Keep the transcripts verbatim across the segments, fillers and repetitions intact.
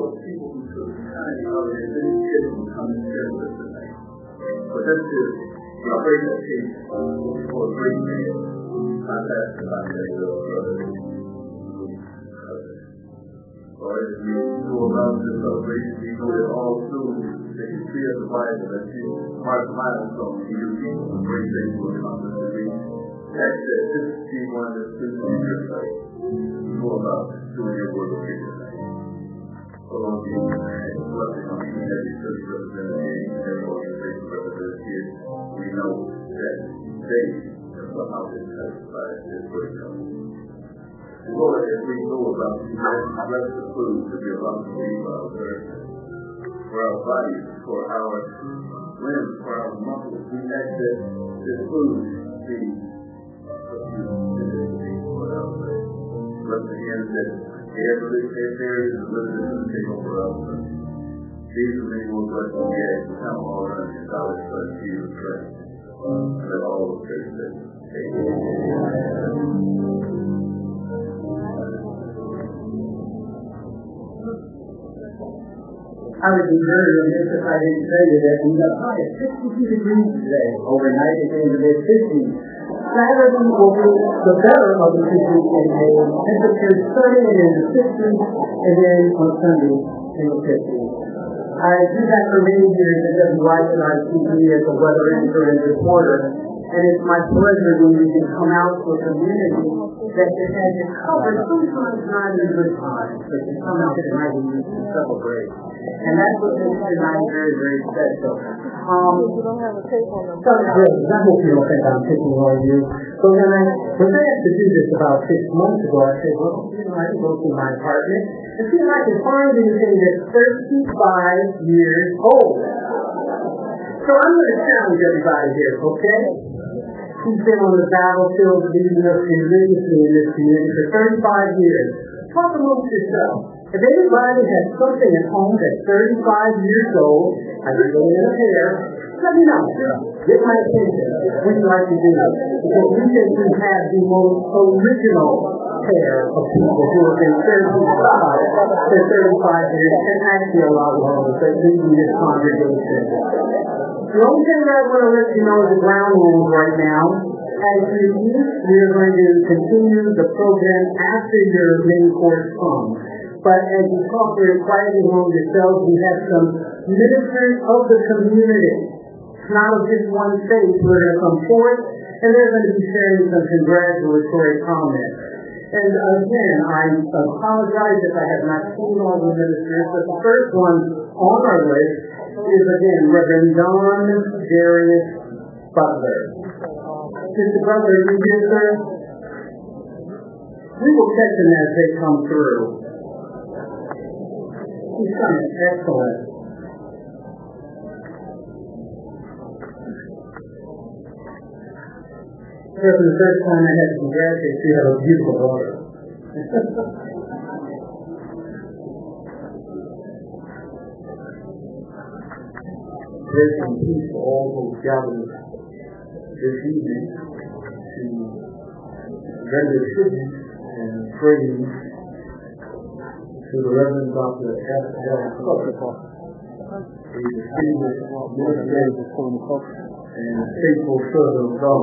know people who took time out of their busy schedule to come and share with us tonight. But that's just a great occasion for a great man. I pass the time to the brothers. Or as we go about this celebration, we know that all through the history of the Bible that you mark milestones for your people and great things will accomplish to reach. That said, this is the one that's good to your sight. Go about doing your work here tonight. So Lord, you and blessing on each and every church represented here, each and every organization represented here. We know that they have somehow been touched by this great company. Lord, as we know about you, bless the food to be about to be for our earth, for our bodies, for our limbs, for our muscles. We ask that this food be what you intended for our earth. Bless again that every areas of religion will take over our earth. Jesus, may you bless you again to come all around your solid son, Jesus Christ. Let all the church say, amen. I would be very remiss if I didn't tell you that we got high at sixty-two degrees today. Overnight it came to mid fifties. Saturday will be the better of the fifties and a temperature thirty and in the sixties, and then on Sunday in the fifties. I do that for many years at W Y C I T V as a weather anchor and reporter, and it's my pleasure when we can come out to a community that has had to cover sometimes not in good times, but to come out tonight and we can celebrate. And that's what makes tonight very, very special. Um, you don't have a tape on them. Sorry, I hope you don't think I'm picking on you. So when I was asked to do this about six months ago, I said, well, you know, I can go through my apartment and see if I can find anything that's thirty-five years old. So I'm going to challenge everybody here, okay? He's been on the battlefield leading us religiously in this community for thirty-five years. Talk amongst yourself. If anybody has something at home that's thirty-five years old, I can go in a pair, let me know. Get my attention. What do you like to do? Because we think we have the most original pair of people who have been thirty-five to thirty-five years, and actually a lot longer, but leading this congregation. The only thing that I want to let you know is the ground rules right now. As you eat, we are going to continue the program after your main course comes. But as you talk very quietly among yourselves, we have some ministers of the community. It's not of just one faith who are going to come forth, and they're going to be sharing some congratulatory comments. And again, I apologize if I have not seen all the ministers, but the first one on our list is again Reverend Don Darius Butler. Sister Butler, are you here, sir? We will catch them as they come through. He's done excellent. For the first time I had to congratulate you, have a beautiful daughter. Grace and peace to all who gathered this evening to render tribute and praise to the Reverend Doctor F. L. Cook, a distinguished minister and faithful servant of God.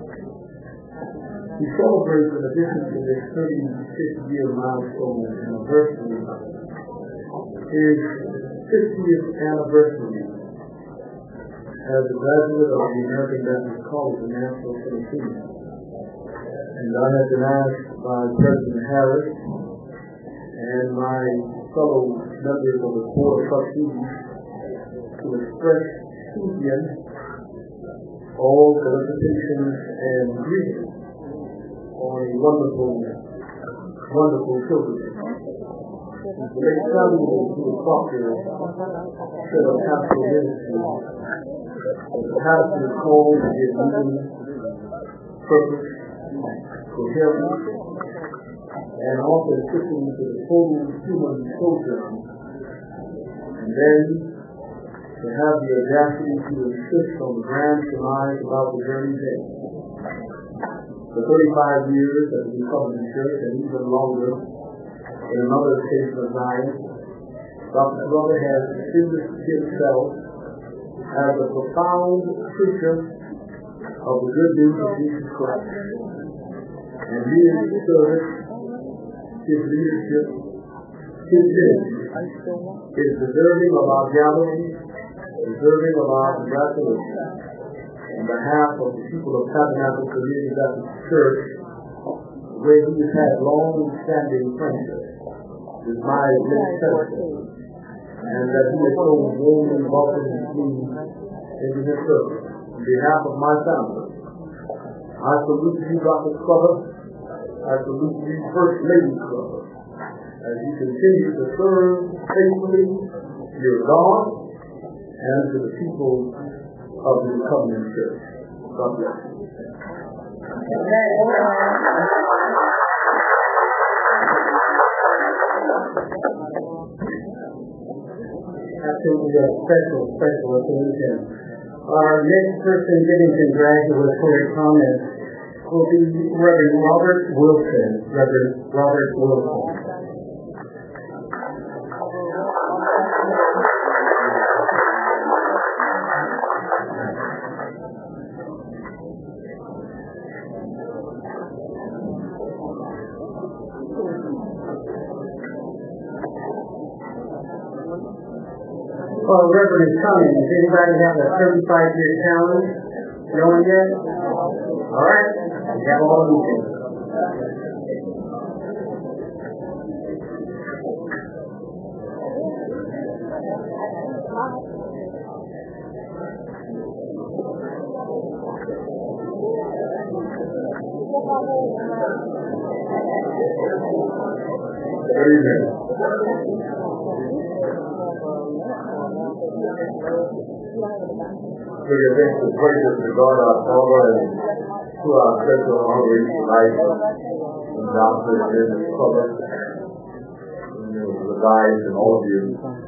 He celebrates, in addition to this thirty-fifth year milestone anniversary, his fiftieth anniversary as a graduate of the American Baptist College in Nashville, Tennessee. And I have been asked by President Harris and my fellow members of the Board of Trustees to express to him all felicitations and greetings on a wonderful, wonderful pilgrimage. They traveled to the Proctor set of pastoral ministry. The pastor is called to give meaning, purpose, coherence, and also assisting to the total human sojourn. And then to have the audacity to insist on the grand surmise about the very day. For thirty-five years as we come to church, and even longer in another station of life, Doctor Brother has distinguished himself as a profound preacher of the good news of Jesus Christ. And his service, his leadership, his ministry is deserving of our gathering, deserving of our congratulations. On behalf of the people of Tabernacle Community Baptist Church, where he has had long-standing friendship with my late pastor, and that he has so warmly welcomed me into his service. On behalf of my family, I salute you, Doctor Scrubber. I salute you, First Lady Scrubber, as you continue to serve faithfully your God and to the people of the Covenant Church. God bless you. Absolutely a special, special occasion. Our next person getting congratulatory comments will be Reverend Robert Wilson. Reverend Robert Wilson. Well, Reverend is coming. Does anybody have a thirty-five year challenge? No one yet? All right. We have all of you. Good evening. We give thanks and praises to God our Father and to our special honorees tonight, and Doctor and Missus Public, and the guys and all of you.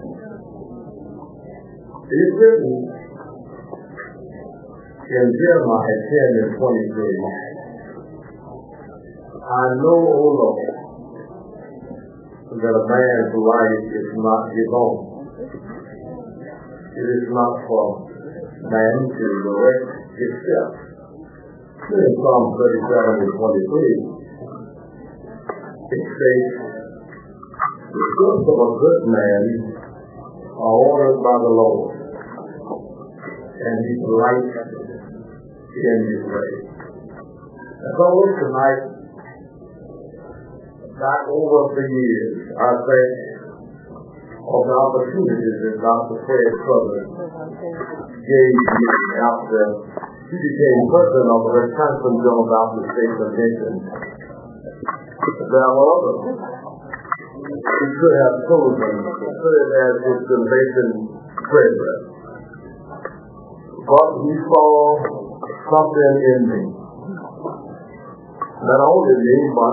It is written in Jeremiah ten and twenty-three, I know, O Lord, that a man's life is not his own. It is not for man to direct himself. In Psalm thirty-seven and twenty-three, it states, the steps of a good man are ordered by the Lord, and he delights in his way. As I look tonight, back over the years, I think of the opportunities that Doctor Fred Southern gave me after he became president of the Wisconsin General Baptist State Convention. There were others he could have chosen to serve as his convention president. But he saw something in me. Not only me, but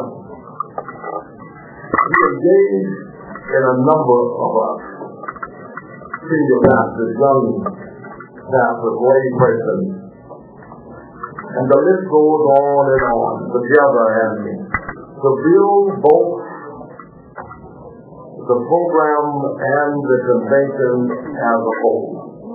he engaged in a number of us, senior pastors, young pastors, lay persons, and the list goes on and on, together and to build both the program and the convention as a whole.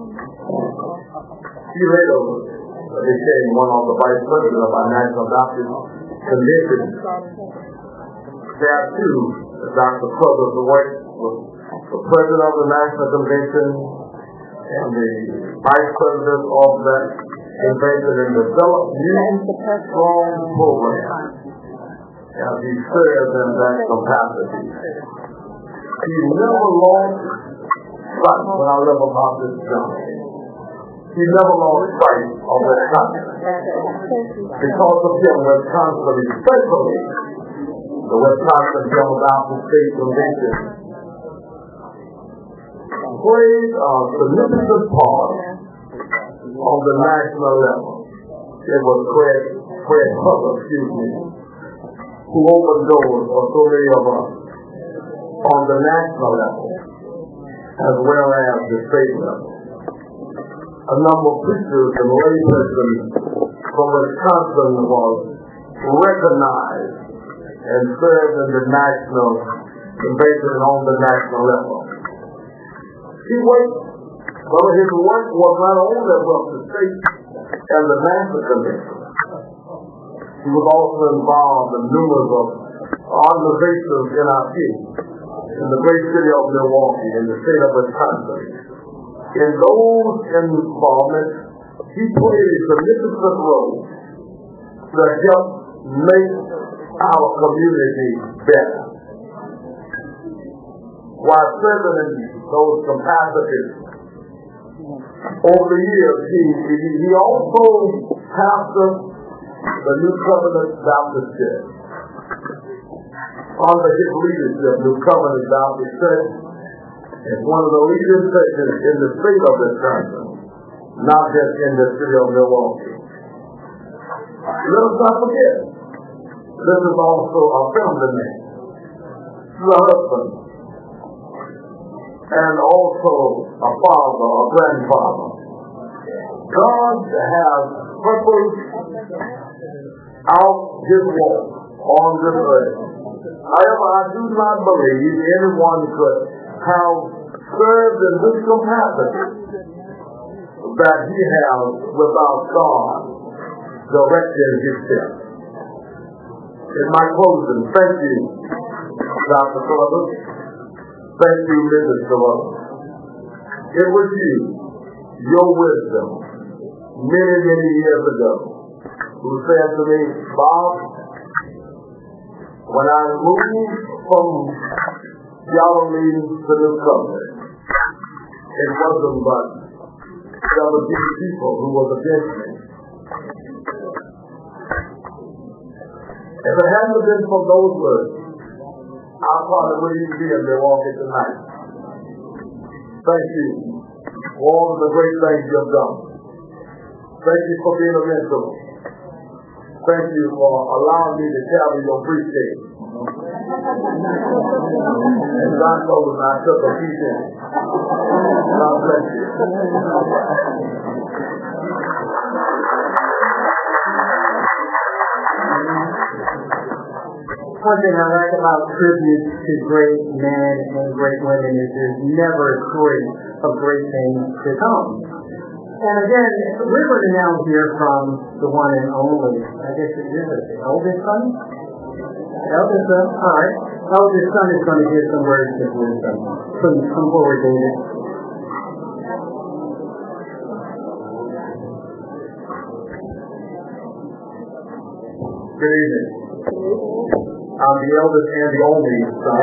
He later became one of the vice presidents of our National Baptist Convention. There too, Doctor Crothers worked with the president of the National Convention and the vice president of that convention and developed new strong programs as he served in that capacity. He never lost sight when I left about this job. He never lost sight of Wisconsin. Because of him, Wisconsin, especially the Wisconsin General Baptist State Convention, played a significant part on the national level. It was Fred, Fred Hubbard, excuse me, who opened doors for so many of us on the national level, as well as the state level. A number of preachers and laypersons from Wisconsin was recognized and served in the national convention on the national level. He worked, well, his work was not only about the state and the master convention. He was also involved in numerous of organizations in our city, in the great city of Milwaukee, in the state of Wisconsin. In those involvements, he played a significant role to help make our community better. While serving in those capacities, over the years, he, he, he also pastored the New Covenant Baptist Church. Under his leadership, New Covenant Baptist Church is one of the leading churches in the state of Wisconsin, not just in the city of Milwaukee. Let us not forget, this is also a family man, a husband, and also a father, a grandfather. God has purposed out his walk on this earth. However, I do not believe anyone could have served in this capacity that he has without God directing his steps. In my closing, thank you, Doctor Columbus. Thank you, Missus Columbus. It was you, your wisdom, many, many years ago, who said to me, Bob, when I moved from Galilee to New Covenant, it wasn't but seventeen people who was against me. If it hadn't been for those words, I probably wouldn't even be in Milwaukee tonight. Thank you for all of the great things you have done. Thank you for being a mentor. Thank you for allowing me to carry your briefcase. And God knows I took a few things. God bless you. One thing I like about tributes to great men and great women is there's never a shortage of great things to come. And again, we're going to now hear from the one and only, I guess it is the eldest son? Eldest son? All right. Eldest son is going to give some words of wisdom. Please come forward, David. Good evening. I'm the eldest and the only son.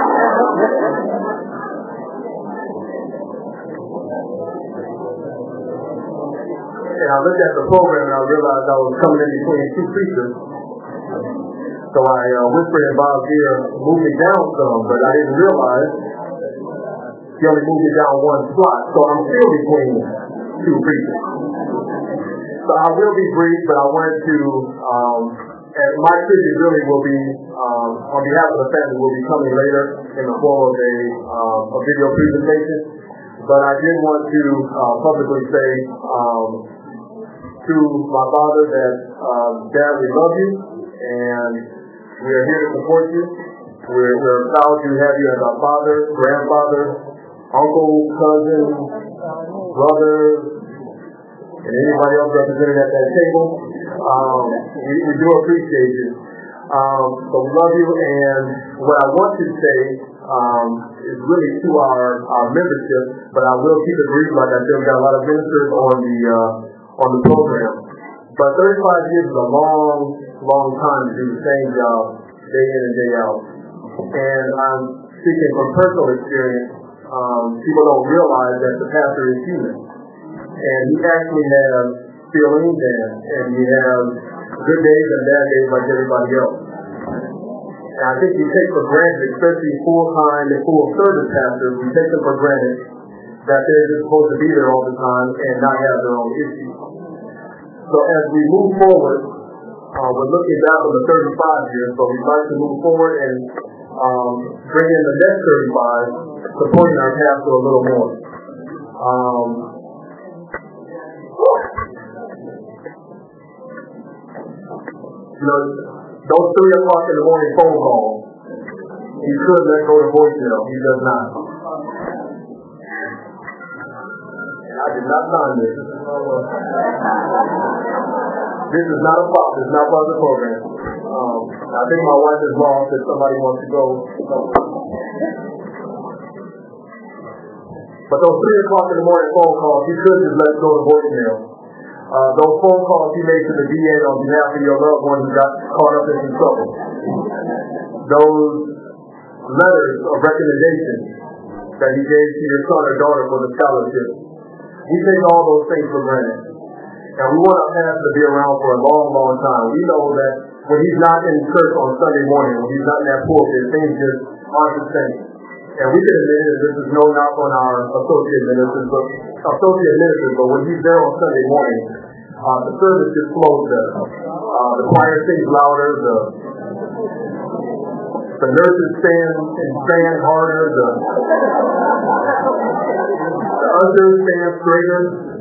And I looked at the program and I realized I was coming in between two preachers. So I uh, whispered in Bob's ear, move me down some, but I didn't realize he only moved me down one slot. So I'm still between two preachers. So I will be brief, but I wanted to, um, and my tribute really will be, um, on behalf of the family, will be coming later in the form of a, um, a video presentation. But I did want to uh, publicly say um, to my father that, um, Dad, we love you, and we are here to support you. We're, we're proud to have you as our father, grandfather, uncle, cousin, brother, and anybody else represented at that table. Um, we, we do appreciate you. Um, so we love you, and what I want to say um, is really to our, our membership, but I will keep it brief. Like I said, we got a lot of ministers on the uh, on the program. But thirty-five years is a long, long time to do the same job day in and day out. And I'm speaking from personal experience. Um, people don't realize that the pastor is human. And he actually has feelings, and, and he has good days and bad days like everybody else. And I think we take for granted, especially full-time and full-service pastors, we take them for granted that they're just supposed to be there all the time and not have their own issues. So as we move forward, uh, we're looking back on the thirty-five years, but we'd like to move forward and um, bring in the next thirty-five, supporting our pastor a little more. Um, You know, those three o'clock in the morning phone calls, he could let go to voicemail. He does not. I did not sign this. This is not a prop. This is not part of the program. Um, I think my wife is lost if somebody wants to go. But those three o'clock in the morning phone calls, you could just let it go to voicemail. Uh, those phone calls he made to the D A on behalf of your loved one who got caught up in some trouble. Those letters of recommendation that he gave to your son or daughter for the scholarship. We take all those things for granted. And we want our pastor to be around for a long, long time. We know that when he's not in church on Sunday morning, when he's not in that pulpit, things just aren't the same. And we can admit that this is no knock on our associate ministers, but associate ministers, but when he's there on Sunday morning, uh, the service just flows better. Uh, the choir sings louder, the the nurses stand and stand harder, the, the ushers stand straighter,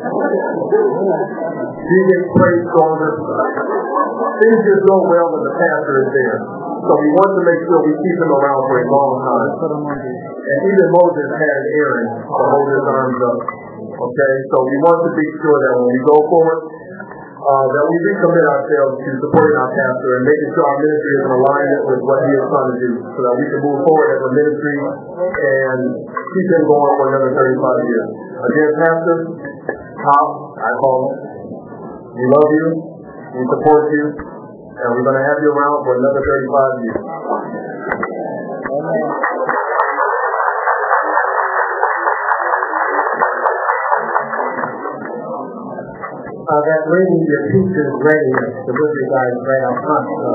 deacons pray stronger. Things just go well when the pastor is there. So we want to make sure we keep him around for a long time. And even Moses had Aaron to hold his arms up. Okay, so we want to be sure that when we go forward, uh, that we recommit ourselves to supporting our pastor and making sure our ministry is in alignment with what he is trying to do, so that we can move forward as a ministry and keep him going for another thirty-five years. Again, Pastor, Top, I call him. We love you, we support you, and we're going to have you around for another thirty-five years. Amen. Uh, that lady, your pizza is ready. The delivery guy is right out front. So.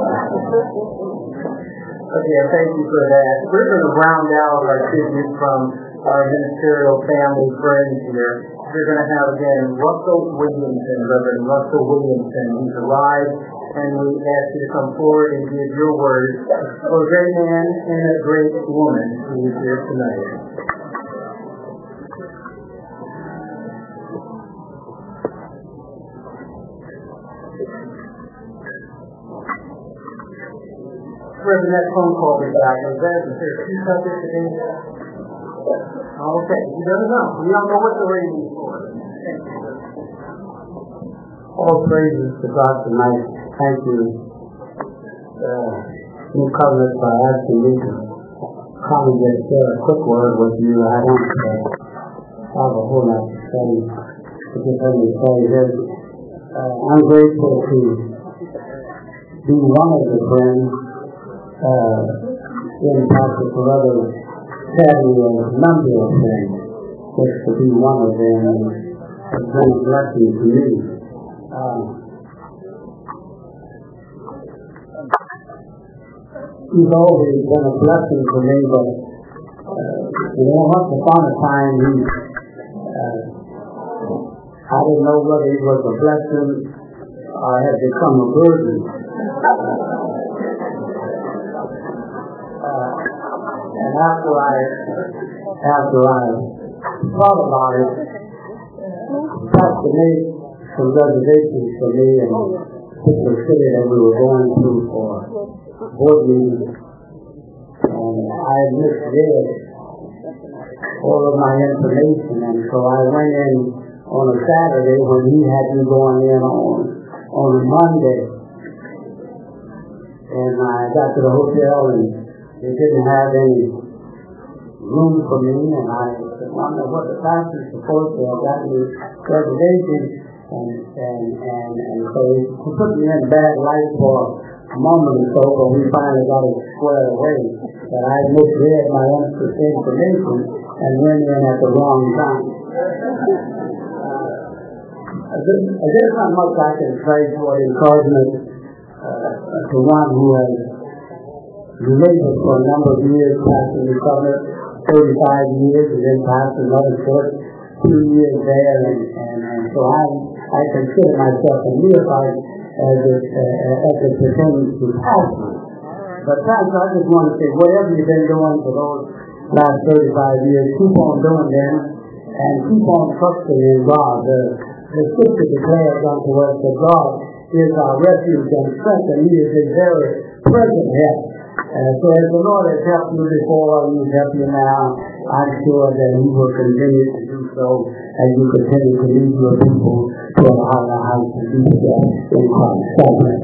Okay, thank you for that. We're going to round out our tribute from our ministerial family friends here. We're going to have, again, Russell Williamson, Reverend Russell Williamson. He's arrived, and we ask you to come forward and give your words for a great man and a great woman who is here tonight. Reverend, that phone call we got, is that, is there two subjects today? Okay, he doesn't know. We don't know what the rating is for. All praises to God tonight. Thank you, uh, New Covenant, for asking me to come and just share a quick word with you. I don't uh, have a whole lot to say. To just let me say this. Uh, I'm grateful to be one of the friends Uh, in Pastor Carruthers said a number of things. Just to be one of them has been a blessing to me. Uh, he's always been a blessing to me, but uh, you know, once upon a time, he, uh, I didn't know whether he was a blessing or had become a burden. And after I, after I thought about it, Pastor made some reservations for me in a particular city that we were going to for board meetings. And I misread all of my information, and so I went in on a Saturday when he had me going in on, on a Monday. And I got to the hotel and they didn't have any room for me, and I wondered what the pastor's supposed to have gotten me reservations, and and and and so he put me in a bad light for a moment or so, but we finally got it squared away that I misread my information and went in at the wrong time. Uh, there's not much I can say for encouragement uh, to one who has related for a number of years, pastoring the Covenant, thirty-five years, and then pastored another church, two years there, and, and, and so I I consider myself a neophyte as it, uh, as it pertains to pastoring. But Pastor, I just want to say, whatever you've been doing for those last thirty-five years, keep on doing them, and keep on trusting in God. The, the scripture declares unto us that God is our refuge and strength, and He is a very present help Uh, so as the Lord has helped you before, He will help you now. I'm sure that He will continue to do so as you continue to lead your people to a higher height and be together in Christ. God bless.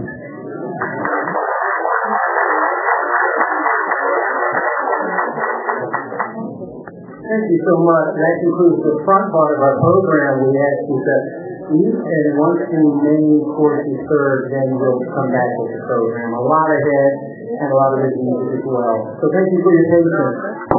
Thank you so much. That concludes the front part of our program. We ask you to eat, and once the main course is served, then we'll come back with the program. A lot ahead and a lot of reviews as well. So thank you for your patience.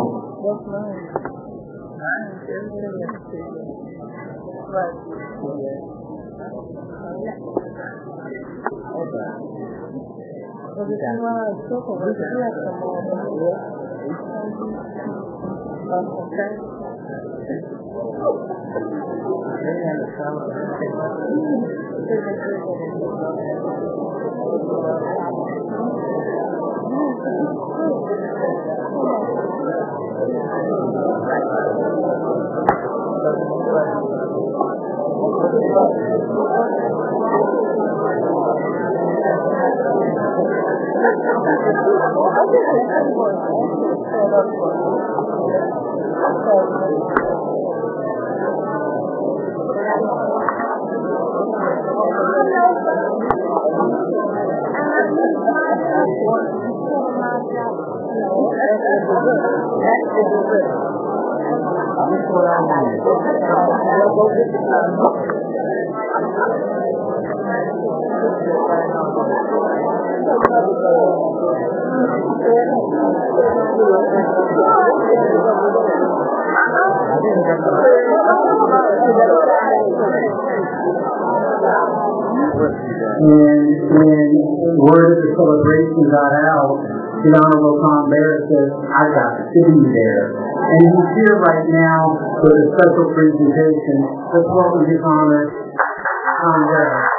And when word of the celebration got out, the Honorable Tom Barrett says, I got to be there. And he's here right now with a special presentation. Let's welcome His Honor, Tom Barrett.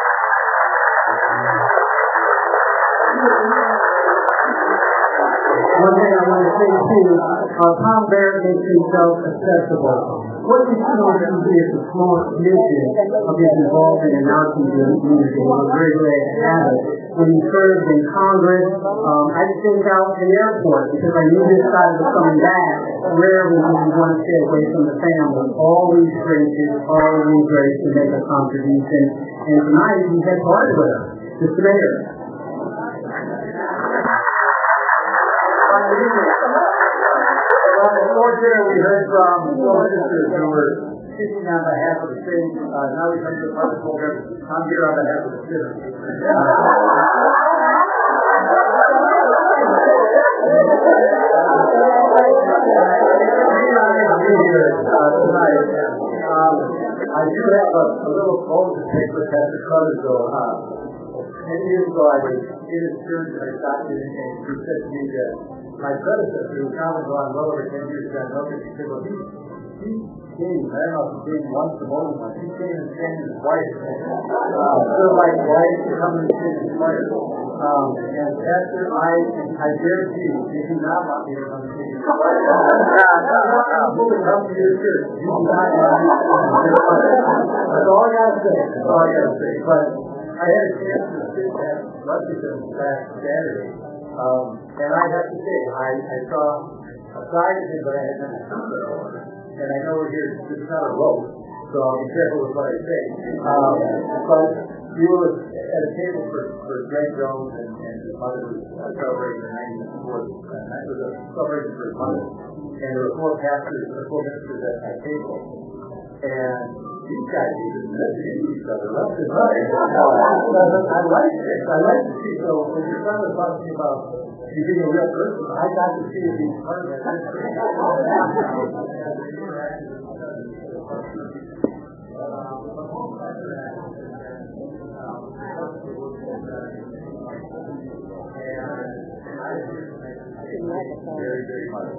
One thing I want to say too, uh, Tom Barrett makes himself accessible. What you see on T V is a small snippet of his involvement in our community. We're very glad to have it. When he served in Congress, um, I stayed out in the airport because I knew this side was coming back. Rarely would we want to stay away from the family. Always gracious, always ready to make a contribution. And tonight he had party with us, Mister Mayor. Before dinner, we heard from four sisters who were speaking on behalf of the city. Uh, now we come to the part of the program. I'm here on behalf of the city. Tonight, um, I do have a, a little phone to take with Pastor Cutters, though. Uh, ten years ago, I was in a church and I stopped in and he said to me that my predecessor, who was common on well over ten years ago, he said, well, he, he came, I don't know if he came once a month, but he came and sang his wife. Uh, still my wife to come and sing his wife. Um, and Pastor, I, I guarantee you, if you not want me to come and sing his wife, I'm going to come to your church. You do not want me to come and sing his wife. That's all I got to say. That's all I got to say. But I had a chance to sit at Lexington last Saturday. Um, and I have to say, I, I saw a side of him, but I had not seen. And I know we're here, it's not a rope, so I'll be careful with what I say. Um, but we were at a table for, for Greg Jones and, and his mother was uh, celebrating the ninety-fourth, uh, that was a celebration for his mother. And there were four pastors, or four ministers at my table. And these guys even listening to each other, left and right. I like this, I like to see, so when your son was talking about you being a real person, I got to see it being part of that. Very, very much.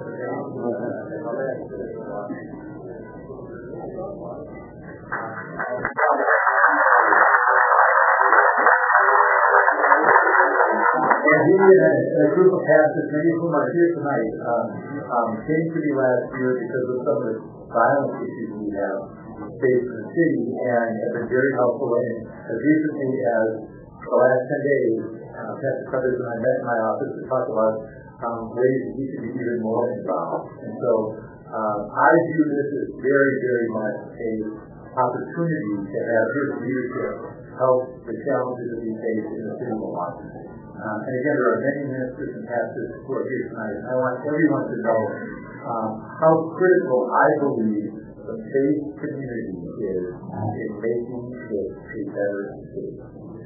And he and a group of pastors, many of whom are here tonight, um, um, came to me last year because of some of the violence issues we have faced in the city and have been very helpful. And as recently as the last ten days, uh, Pastor Cutters and I met in my office to talk about um, ways that we can be even more involved. And so um, I view this as very, very much a opportunity to have his leadership help the challenges that we face in the city of Milwaukee. Um, and again, there are many ministers and pastors who are here tonight. I want everyone to know um, how critical I believe the faith community is in making this a better city.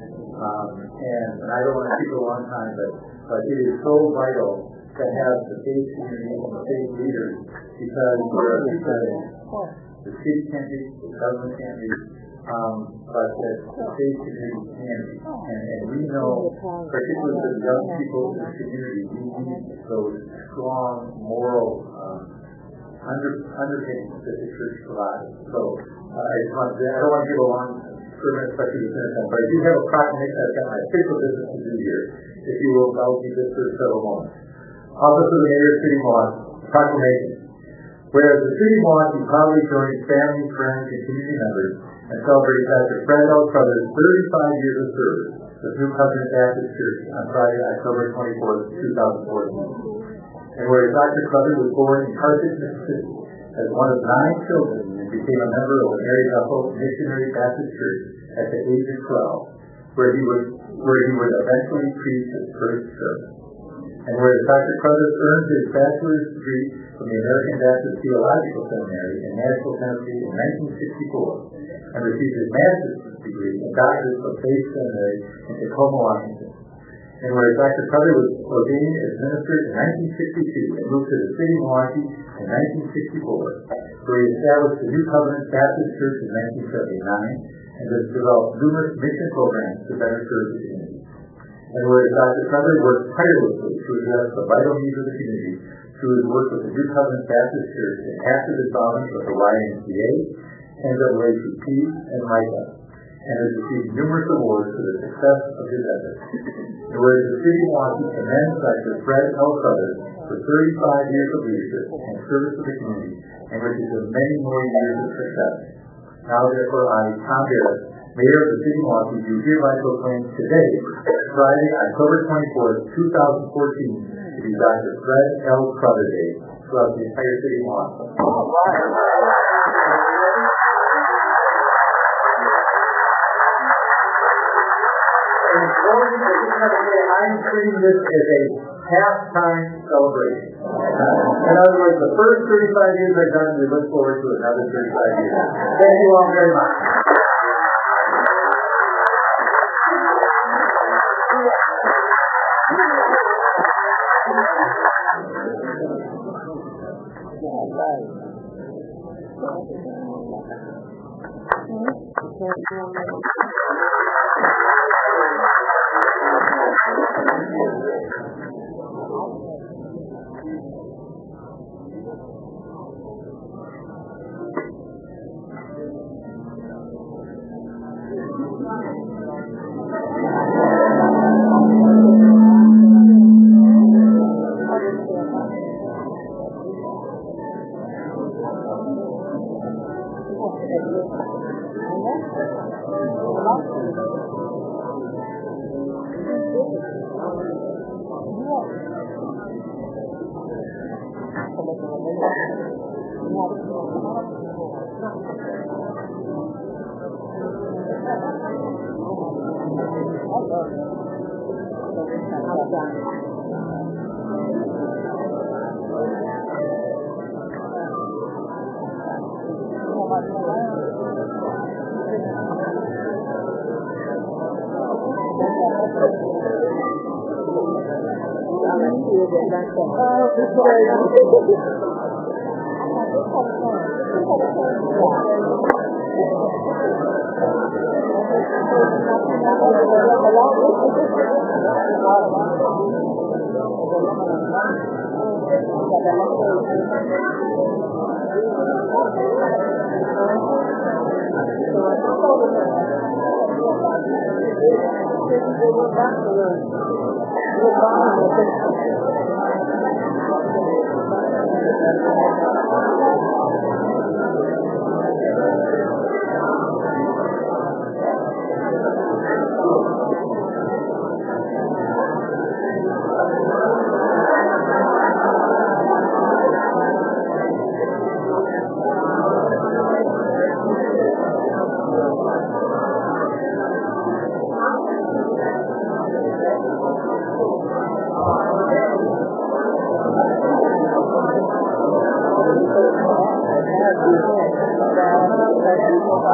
Um, and, and I don't want to keep it a long time, but, but it is so vital to have the faith community and the faith leaders, because there are two things. The city can't be, the government can't be, um, but the faith community can be. And, and we know, particularly for the young people in the community, we need those strong moral um, under, underpinnings that the church provides. So uh, I just want to, I don't want to give a long sermon, especially the finish line, but I do have a proclamation. I've got my official business to do here. If you will indulge me just for several moments. Office of the Mayor of City of Milwaukee, proclamation. Whereas the City of Milwaukee proudly joins family, friends, and community members and celebrates Pastor Fred L. Crothers' thirty-five years of service with New Covenant Baptist Church on Friday, October twenty-fourth, twenty fourteen. And whereas Doctor Crothers was born in Carthage, Mississippi, as one of nine children and became a member of the Mary Bethel Missionary Baptist Church at the age of twelve, where he would where he would eventually preach his first sermon. And whereas Doctor Crothers earned his bachelor's degree from the American Baptist Theological Seminary in Nashville, Tennessee in nineteen sixty-four, and received his master's degree and doctorate from Faith Seminary in Tacoma, Washington. And whereas Doctor Crothers was ordained as minister in nineteen sixty-two and moved to the city of Milwaukee in nineteen sixty-four, where he established the New Covenant Baptist Church in nineteen seventy-nine and has developed numerous mission programs to better serve the community. And whereas Doctor Crothers worked tirelessly to address the vital needs of the community through his work with the New Covenant Baptist Church and active involvement with the Y M C A, N double A C P, and MICA, and has received numerous awards for the success of his efforts. And whereas the City of Milwaukee commends Doctor Fred L. Crothers for thirty-five years of leadership and service to the community, and wishes him many more years of success. Now therefore I, Tom Barrett, Mayor of the City of Milwaukee, do hereby proclaim today, Friday, October twenty-fourth, twenty fourteen, to be Doctor Fred L. Crothers Day throughout the entire City of Milwaukee. All right. I'm treating this as a halftime celebration. In other words, the first thirty-five years I've done, we look forward to another thirty-five years. Thank you all very much.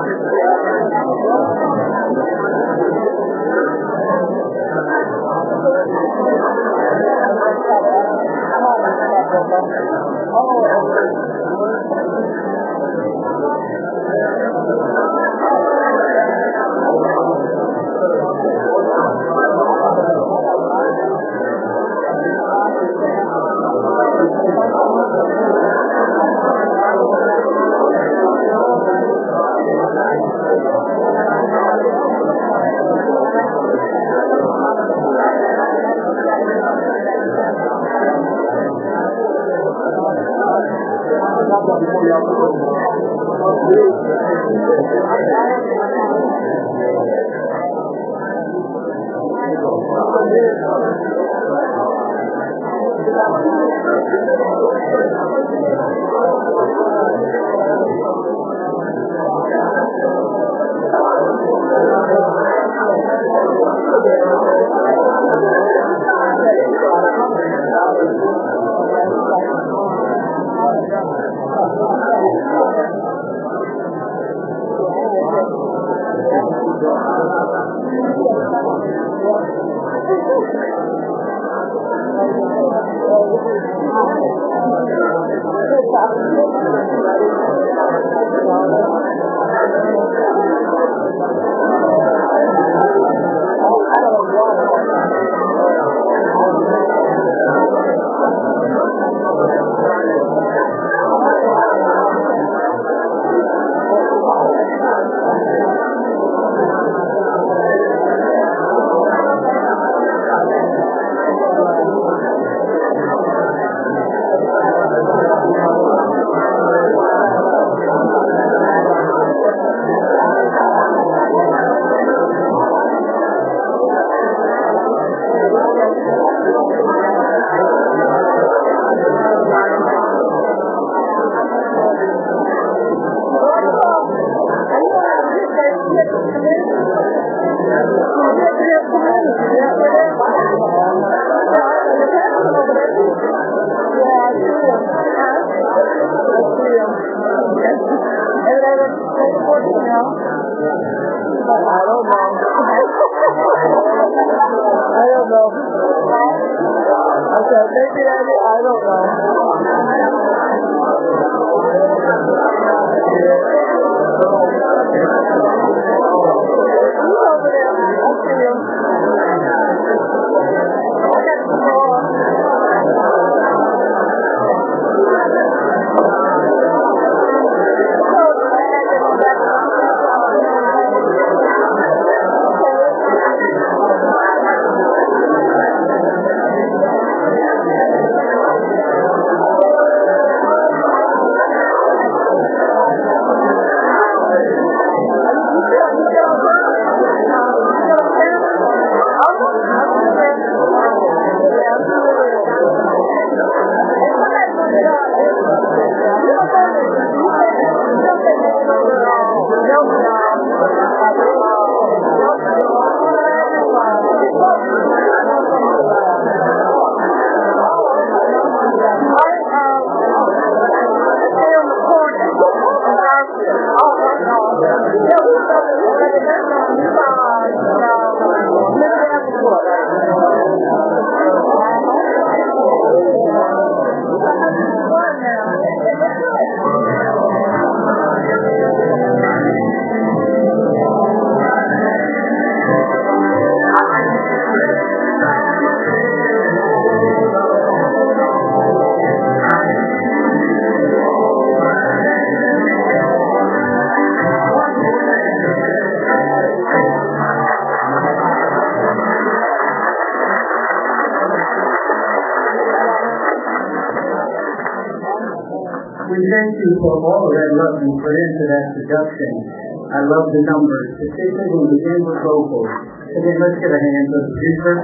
Thank you for all of that love you put into that production. I love the numbers, particularly when we begin with vocals. Again, let's get a hand for the producer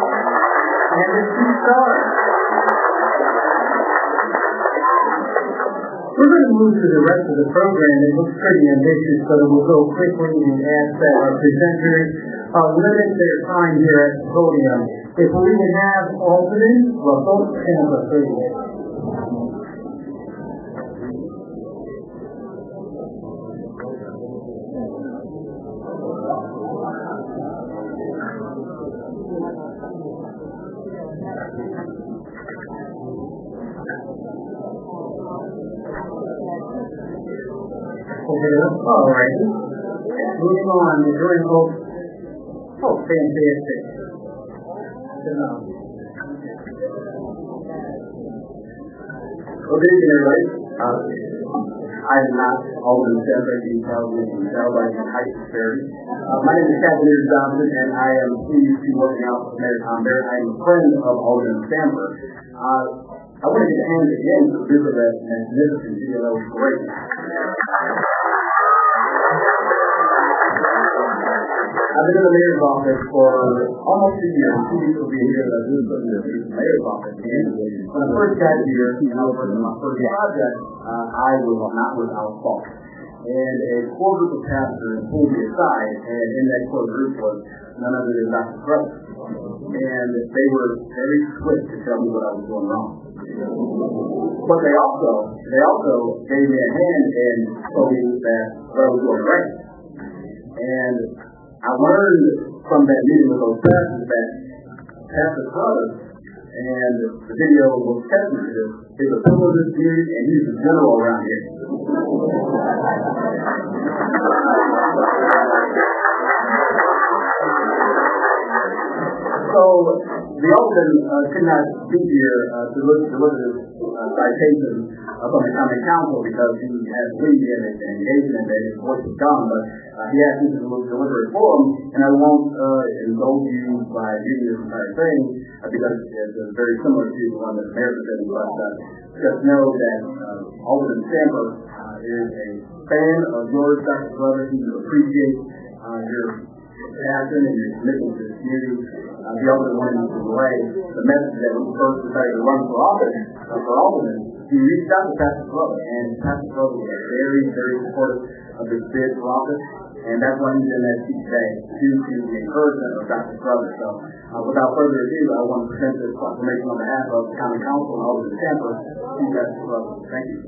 and the two stars. We're going to move to the rest of the program. It looks pretty ambitious, but it will go quickly and ask that our presenters uh, limit their time here at the podium. If we can have alternates, well, both hands are free. All right. Moving on, during hope. Oh, fantastic. Well, good evening, everybody. Uh, I am not Alderman Sandra, as you probably can tell by the height disparity. Uh, my name is Captain Johnson, and I am pleased to be working out with Mayor Tom Barrett. I am a friend of Alderman Sandberg. Uh, I want to get a hand again to visit that magnificent video. That was great. I've been in the mayor's office for almost a year. Two weeks will be here that I do something to the mayor's office again. When I first got here, I was working on my first project. Uh, I was not without fault. And a core group of pastors pulled me aside, and in that core group was none other than Doctor Brother. And they were very quick to tell me what I was doing wrong. But they also, they also gave me a hand and told me that what I was doing right. And I learned from that meeting with those pastors that Pastor Brothers and the video was testament to this, is a pillar of this community, and he's the general around here. So the Alderman uh, could not be here uh, to look, deliver this uh, citation uh, from the county council because he has leave in an engagement that his voice is gone, but uh, he asked me to deliver it for him, and I won't uh, indulge you by reading this entire thing uh, because it's uh, very similar to the one that the mayor presented, but uh, just know that uh, Alderman Sandberg uh, is a fan of yours, Doctor Brother. He appreciates uh, your passion and your commitment to the community. Uh, the Alderman wanted to relay the message that when he first decided to run for office, uh, for Alderman, he reached out to Pastor Brother, and Pastor Brother was very, very supportive of his bid for office, and that's why he's in that seat today, due to the encouragement of Doctor Brother. So, uh, without further ado, I want to present this proclamation on behalf of the County Council and Alderman Tampa to Pastor Brother. Thank you.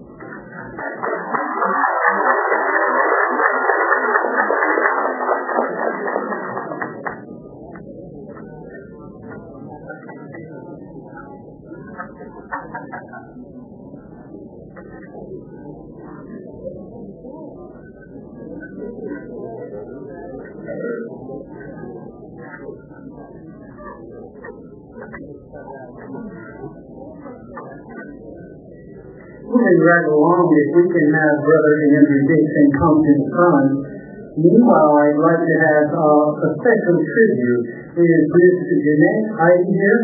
Moving right along, if we can have Brother Andrew Dixon come to the front. Meanwhile, I'd like to have uh, a special tribute. Is Mister Jeanette Heidi here?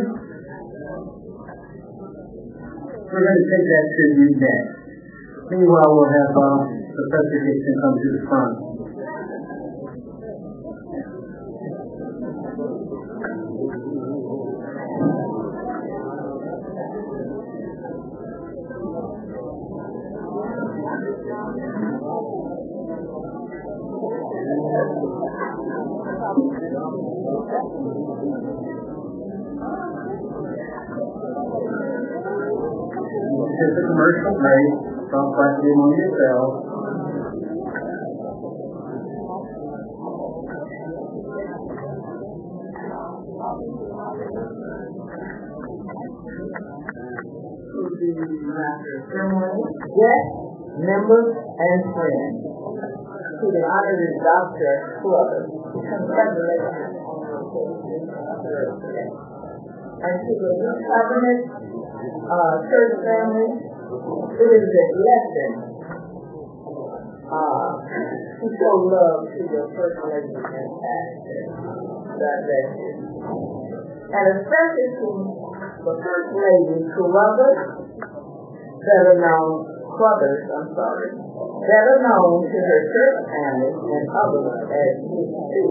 We're going to take that tribute next. Meanwhile, we'll have uh, Professor Dixon come to the front. This is a commercial break. Don't fight them on yourself. Yes, members and friends, to the honored Doctor Brothers, congratulations on your birthday. And to the new cabinet, uh, church family, it is a blessing uh, to show love to your first lady and pastor. God bless you. And especially to the first lady, Carruthers, better known, Crothers, I'm sorry, better known to her church family and others as Miss Sue,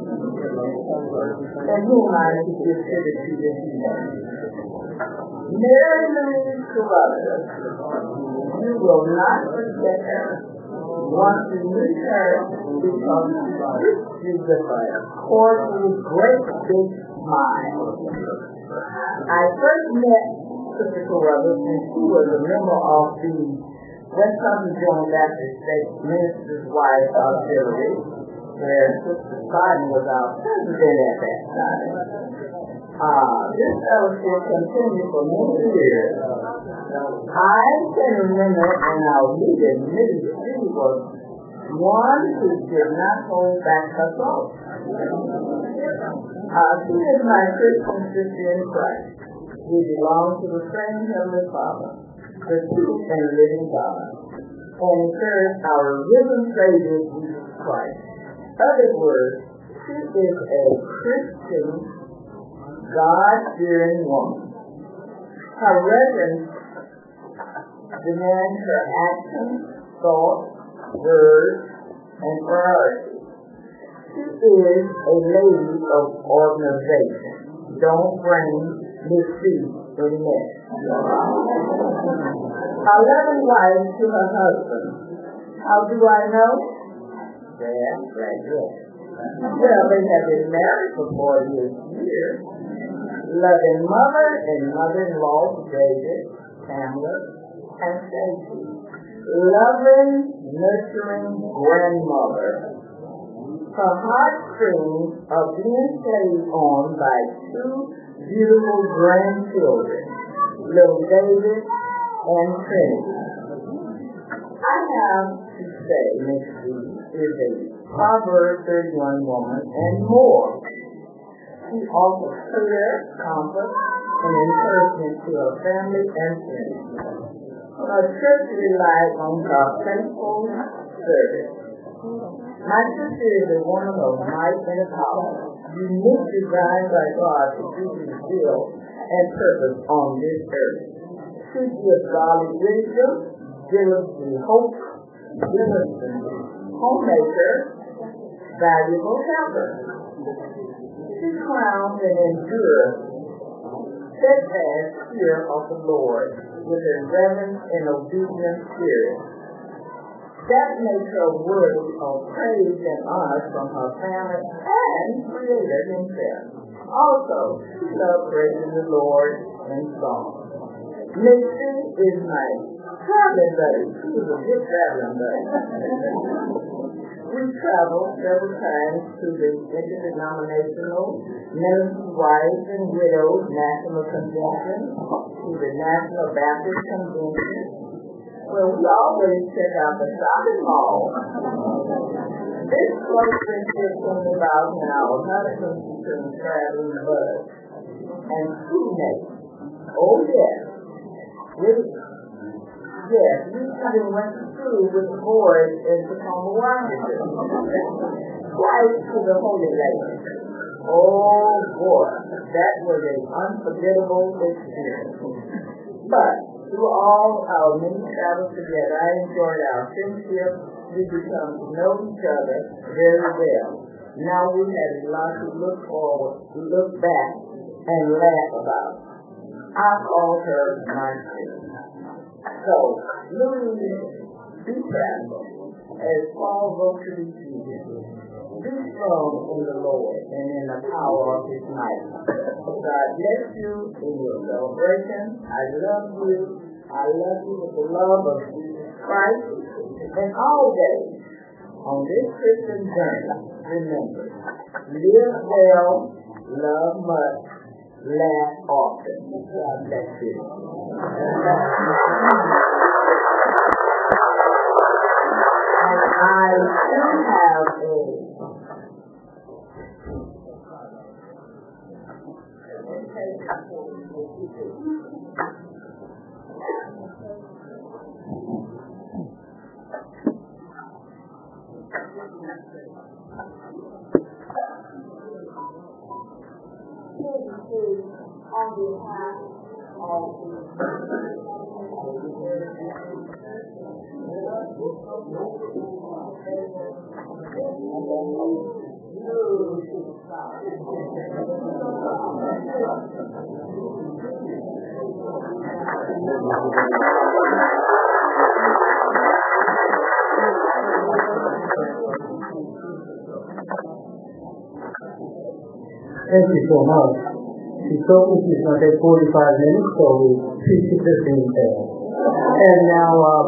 and whom I give tribute to this evening. Mary Louise Carruthers, you will not forget her once you meet her because she is a court with great big smile. I first met Sister Carruthers when she was a member of the West Country General Baptist State Minister's Wife Auxiliary, where Sister Biden was our president at that time. Uh, this fellowship continued for many years. I can remember, and our leader, Missus She was one who did not hold back her thoughts. Uh, she is my Christian sister in Christ. We belong to the same Heavenly Father, the true and living God, and serve our risen Savior, Jesus Christ. Other words, she is a Christian, God-fearing woman. Her reverence demands her actions, thoughts, words, and priorities. She is a lady of organization. Don't bring deceit in this. Eleven wives to her husband. How do I know? Yes, right, yes. Well, they have been married for forty-eight years. Loving mother and mother-in-law to David, Pamela, and Stacy. Loving, nurturing grandmother. Her heartstrings are being played on by two beautiful grandchildren, little David and Trinity. I have to say, Miss G is a Proverbs thirty-one woman and more. She offers clear, comfort, and encouragement to her family and friends. Her church relies on her faithful service. My sister is a woman of might and power, unique designed by God to do His will and purpose on this earth. She gives godly wisdom, diligently hope, diligently homemaker, valuable helper. She crowns and endures steadfast fear of the Lord with a reverent and obedient spirit. That makes her worthy of praise and honor from her family and Creator Himself. Also, she loves praising the Lord in song. Missy is my traveling buddy. She was a good traveling buddy. We traveled several times to the Interdenominational Ministers' Wives and Widows National Convention, to the National Baptist Convention. Well, we always check out the shopping mall. This close friendship came about when our husbands became traveling buds and schoolmates. Oh, yes. We, yes, we even went to school with the boys in Tacoma, Washington. Twice to the Holy Land. Oh, boy. That was an unforgettable experience. But through all our many travels together, I enjoyed our friendship. We become to know each other very well. Now we have a lot to look forward, look back, and laugh about. I call her my friend. So, Louise, be prayerful as Paul wrote to the Ephesians. Be strong in the Lord and in the power of His might. God bless you in your celebration. I love you. I love you with the love of Jesus Christ. And all days on this Christian journey, remember, live well, love much, laugh often. God bless you. And I still have a on behalf of Thank you so much. She told me she's going to take forty-five minutes, so we treat you fifteen minutes. And now um,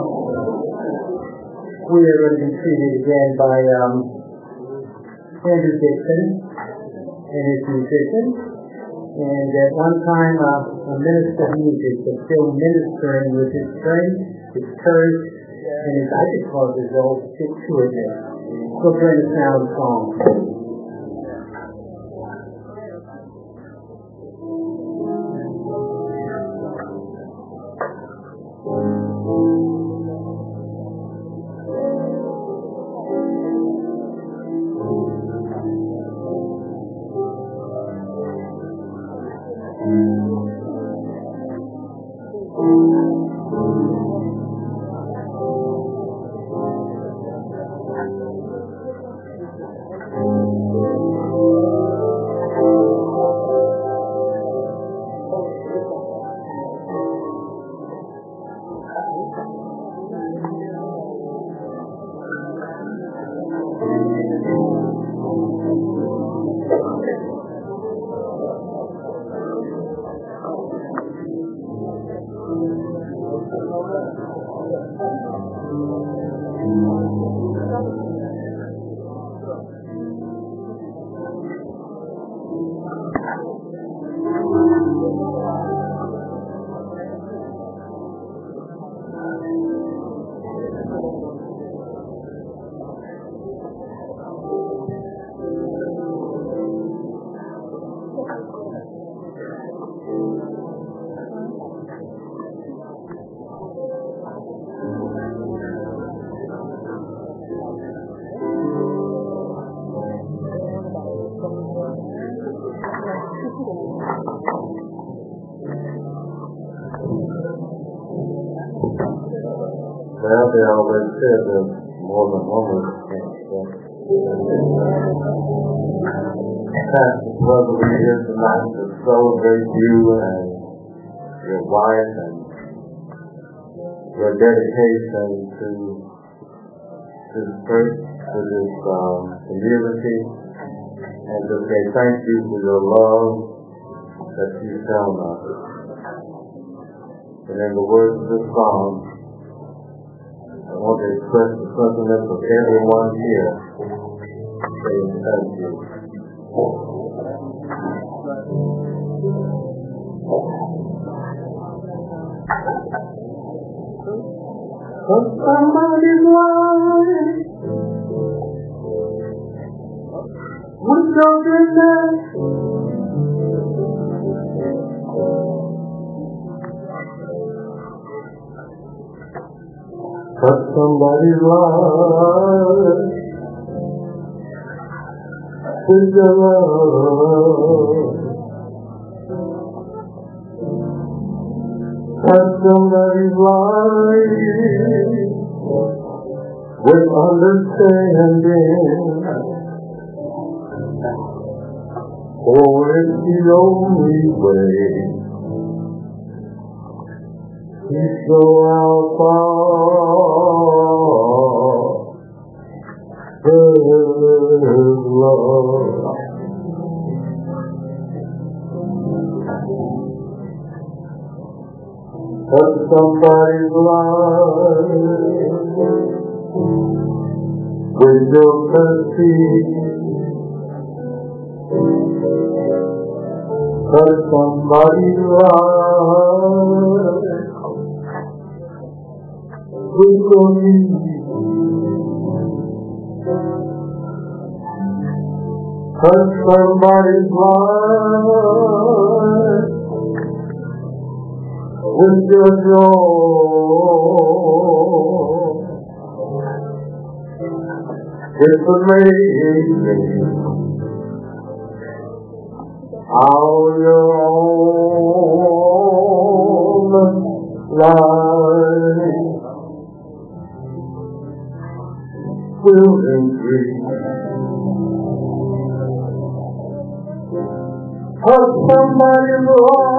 we are going to be treated again by um, Andrew Dixon and his musicians. And at one time, uh, a minister of music was still ministering with his strength, his courage, and it's, I just call it the old stick to it there. So during the sound song. Well, they always said that more than one was Pastor Brother, we're here tonight to celebrate you and your wife and your dedication to this church, to this um, community, and to say thank you for your love that you shown us. And in the words of this song, I want to express the sentiments of everyone here, saying thank you. For somebody's life with your goodness, touch somebody's life with your love. Touch somebody's life with understanding. Oh, it's the only way. You show how far His love. Touch somebody's life with your mercy. Touch somebody's life with your need. Touch somebody's life with your joy. It's amazing how your own life will increase. Touch somebody's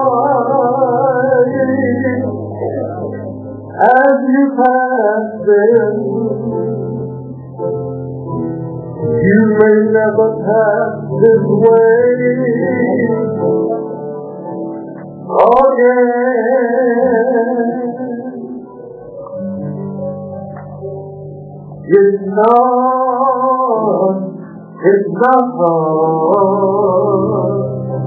life as you pass them. You may never pass this way again. It's not, it's not hard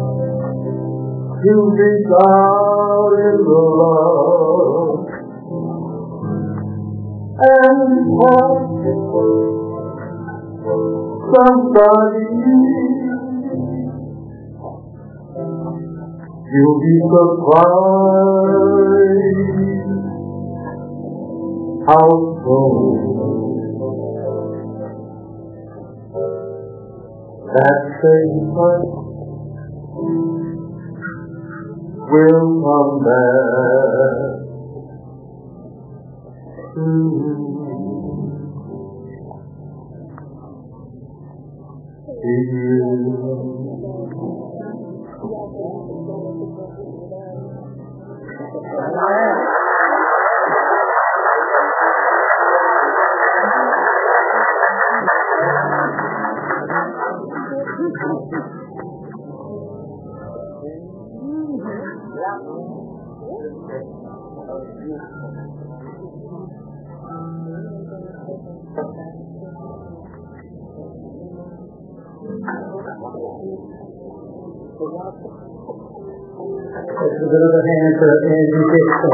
to be found in the love and help somebody. You'll be surprised how soon that same touch will come back to you. Let's give another hand for Andrew Dixon.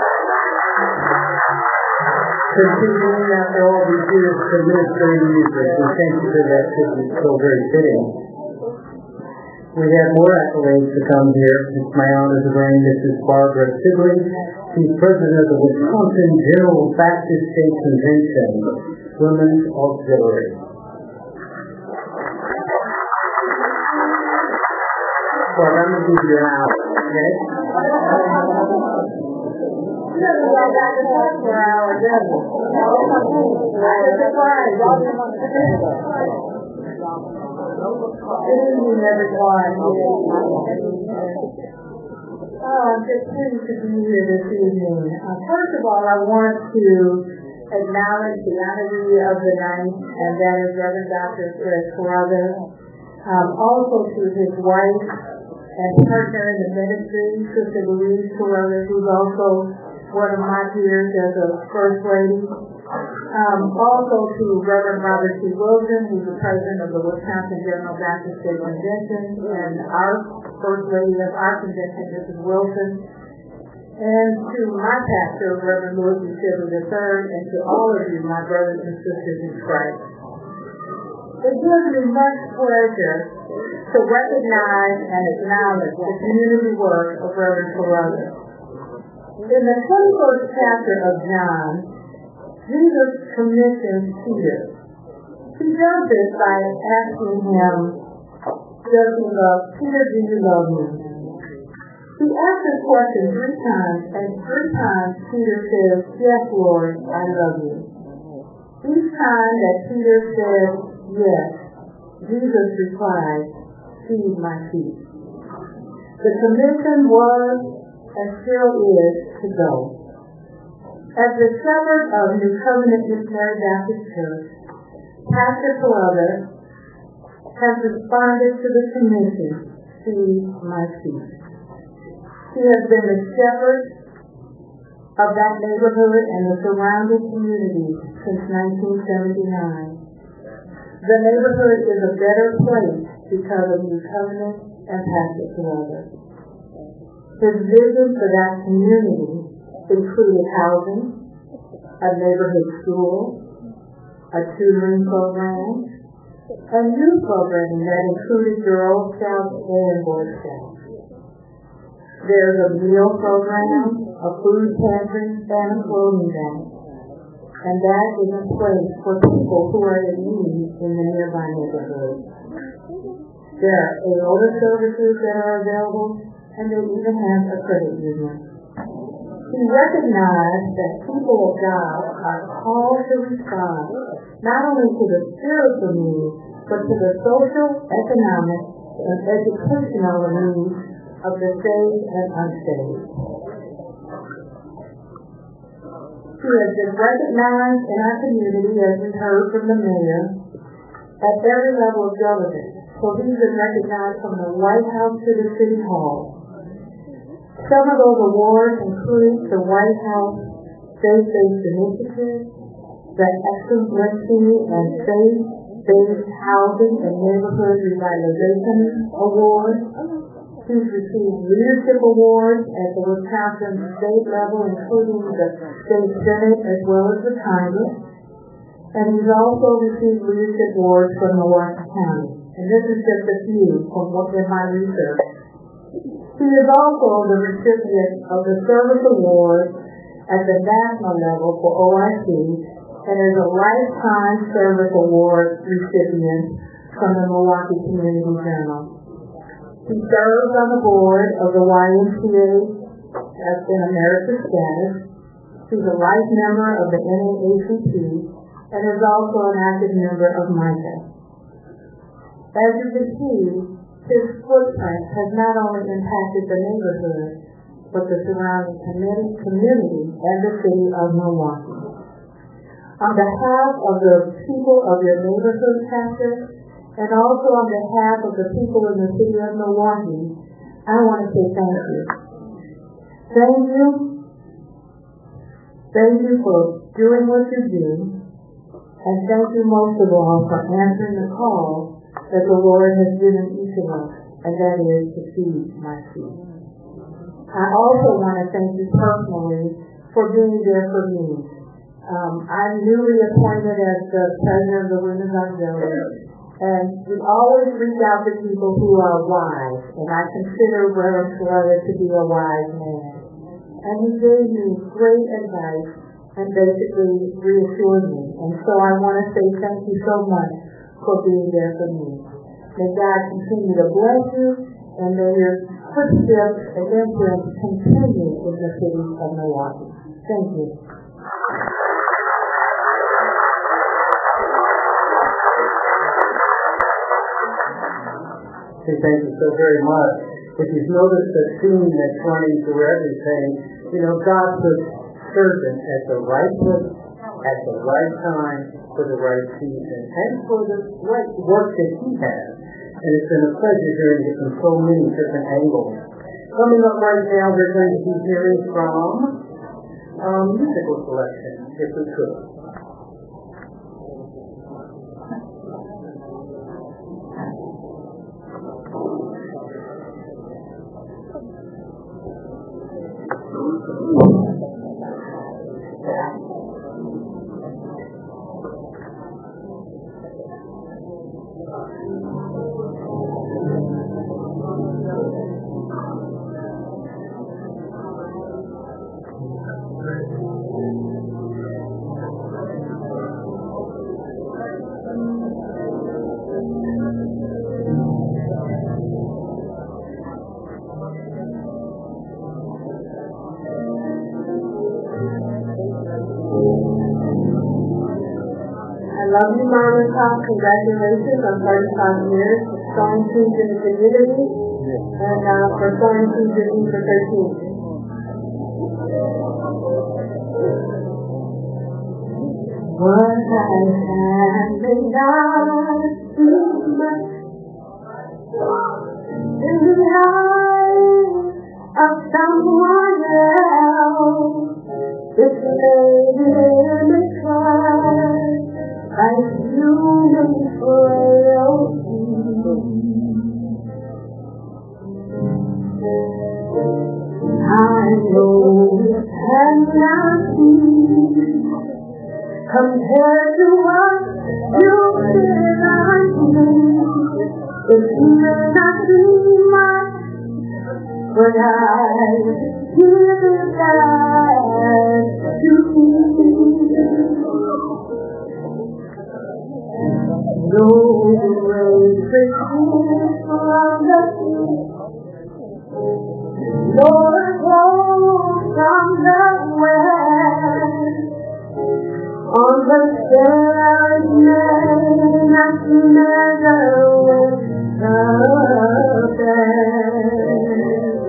Continuing after all these years to administrative music, we thank you for that because it's so very fitting. We have more accolades to come here. It's my honor to bring Missus Barbara Sibley. She's president of the Wisconsin General Baptist State Convention, Women's Auxiliary. Well, let me give you an hour, okay? Oh, I'm just pleased to be here this evening. Uh, first of all, I want to acknowledge the honoree of the night, and that is Reverend Doctor Fred Carruthers. Um, also to his wife and partner in the ministry, Sister Louise Carruthers, who's also one of my peers as a First Lady. Um, also to Reverend Robert T. Wilson, who's the president of the Wisconsin General Baptist State Convention, and our First Lady of our convention, Missus Wilson. And to my pastor, Reverend Louis B. Sibley the third, and to all of you, my brothers and sisters in Christ. It gives me much pleasure to recognize and acknowledge the community work of Reverend Carruthers. In the twenty-first chapter of John, Jesus commissions Peter. He does this by asking him, does he love Peter, do you love me? He asks this question three times, and three times Peter says, yes, Lord, I love you. Each time that Peter says, yes, Jesus replied, feed my sheep. The commission was and still is to go. As the shepherd of New Covenant Missionary Baptist Church, Pastor Carruthers has responded to the commission, feed my sheep. He has been the shepherd of that neighborhood and the surrounding community since nineteen seventy-nine. The neighborhood is a better place because of New Covenant and Pastor Carruthers. His vision for that community included housing, a neighborhood school, a tutoring program, and youth programming that included Girl Scouts and Boy Scouts. There's a meal program, a food pantry, and a clothing bank. And that is a place for people who are in need in the nearby neighborhood. There are aorta services that are available, and they even have a credit union. He recognized that people of God are called to respond not only to the spiritual needs, but to the social, economic, and educational needs of the saved and unsaved. He has been recognized in our community, as we heard from the mayor, at every level of government. So he's been recognized from the White House to the City Hall. Some of those awards include the White House Faith-Based Initiative, the Excellency and Faith-Based Housing and Neighborhood Revitalization Award, He's received leadership awards at the Wisconsin state level, including the state senate as well as the Congress. And he's also received leadership awards from Milwaukee County. And this is just a few from what in my research. He is also the recipient of the Service Award at the national level for O I C and is a Lifetime Service Award recipient from the Milwaukee Community Journal. He serves on the board of the Y M C A as an Emeritus status. He's a life member of the N double A C P and is also an active member of MICA. As you can see, his footprint has not only impacted the neighborhood, but the surrounding community and the city of Milwaukee. On behalf of the people of your neighborhood, Pastor, and also on behalf of the people in the city of Milwaukee, I want to say thank you. Thank you. Thank you for doing what you do, and thank you most of all for answering the call that the Lord has given each of us, and that is to feed my sheep. I also want to thank you personally for being there for me. Um, I'm newly appointed as the president of the Women's Auxiliary, and we always reach out to people who are wise, and I consider Reverend Florida to be a wise man. And he gave me great advice and basically reassured me. And so I want to say thank you so much for being there for me. May God continue to bless you, and may your footsteps and influence continue in the city of Milwaukee. Thank you. Thank you so very much. If you've noticed the theme that's running through everything, you know, God puts servant at the right place, at the right time, for the right season, and for the right work that He has. And it's been a pleasure hearing it from so many different angles. Coming up right now, we're going to be hearing from um, musical selection, if we could. Love you, Mom and Pop. Congratulations on thirty-five years for sowing seeds in the community, and uh, for sowing seeds in me for thirteen. What I have been done in the eyes of someone else, it's made me cry. Like human frailty, I know it cannot be compared to what you did unto me. It may not be much, but I give it back to you. No rain from the sea, nor cold from the west. On the stars may not measure with the best,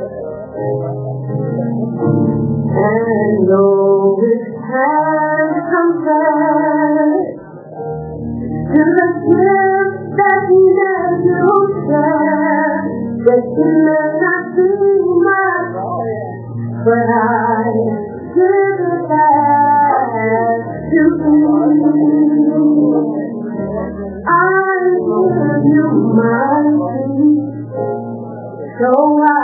and though it has compared to the gift that you share, that you may not be much, but I give it back to you. I give you my peace, so I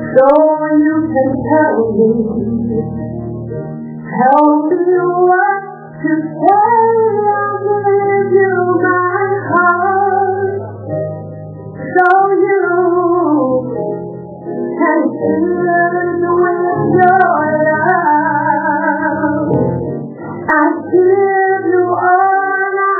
So you can tell me, tell me what to say. I'll give you my heart, so you can fill it with your love. I give you all I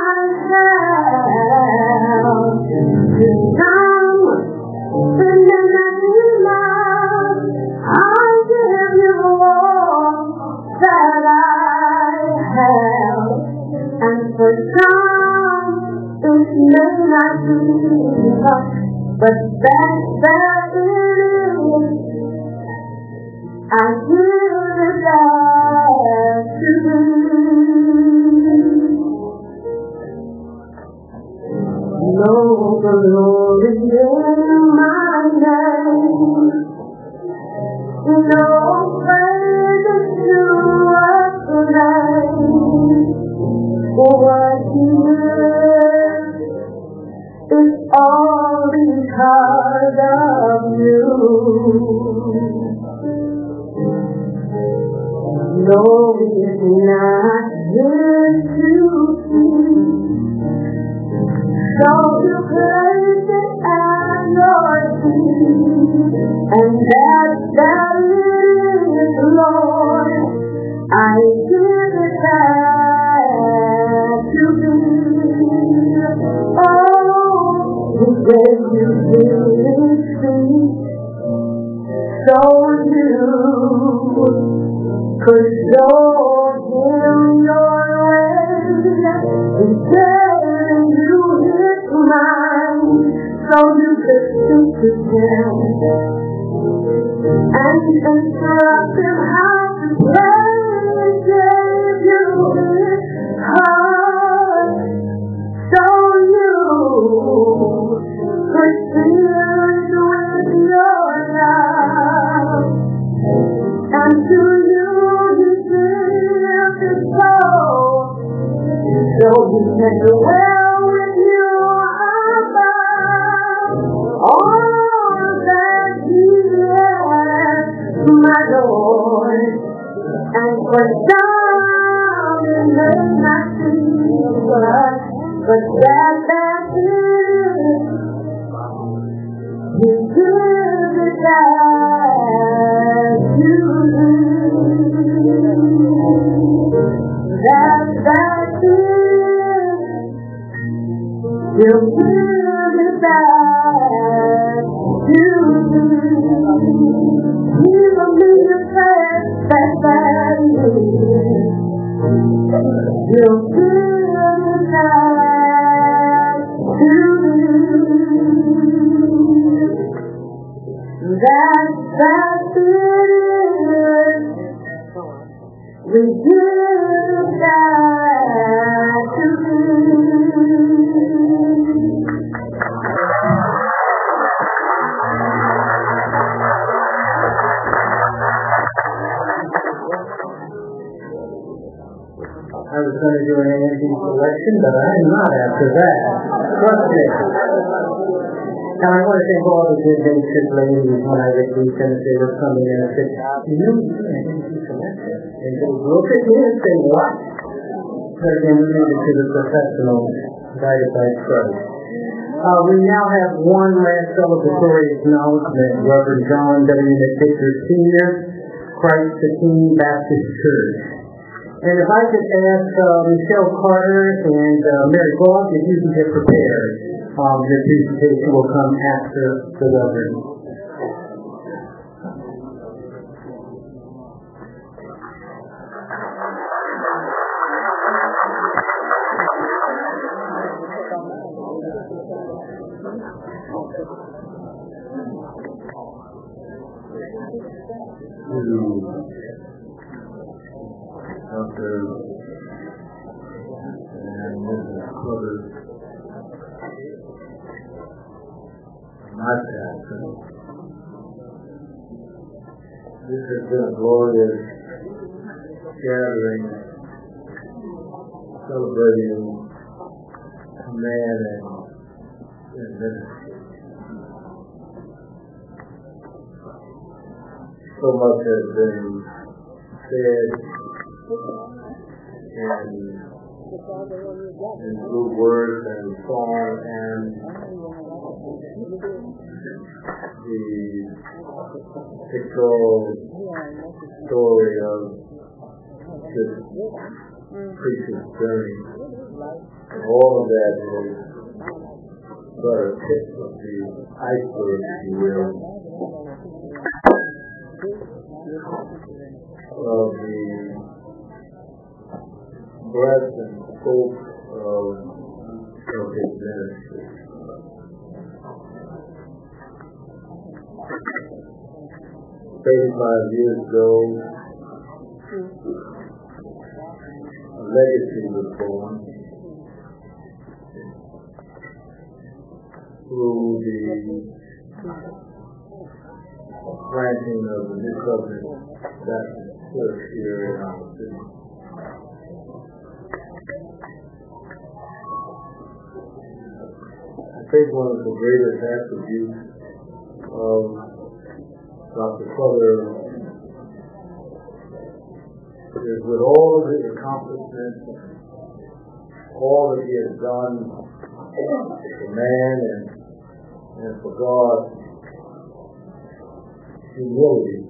have. Now, in the name of, I give you all that I have. And for some, it may not be much, but that's that it is. I give it back to you. No glory in my name, no praise to a name. What you is all because of you. No, it's not good to see. So you place it at your feet, and that that is, Lord, I give it back to thee. Oh, you gave you feet, so you could show him your way. Instead you hit mine, so you could speak to him and instruct him how to pray. Gave you his heart, so you could fill it with your love. And to you he gives his soul, so he can dwell with you above. All that he has, my Lord. And for some it may not seem much, but that that is, he gives it back to you. That that is, he'll give it back to you. He will meet your prayer that that is. He'll give it back to you. That that is, we give that to I was going to do an A M D selection, but I'm not after that. Trust me. And I want to thank all the good natured ladies when I read these and they were coming in and said, you know, you do an A M D selection. And they would look at me and say, what? But again, we leave it to the professional guided by Christ. Uh, we now have one last celebratory acknowledgement. Reverend John W. McVicker Senior, Christ the King Baptist Church. And if I could ask uh, Michelle Carter and uh, Mary Gold, if you can get prepared, um, your presentation will come after the Reverend. Doctor and Missus Carter, my pastor. This has been a glorious gathering, celebrating man and, and ministry. So much has been said and in through words and song and the pictorial story of this preacher's journey. And all of that is but a tip of the iceberg, if you will, of the breadth and scope of, of his ministry. Thirty-five years ago, a legacy was born through the planting of the New Covenant Baptist Church here in our city. I think one of the greatest attributes of Doctor Fuller is with all of his accomplishments, all that he has done for man and, and for God, humility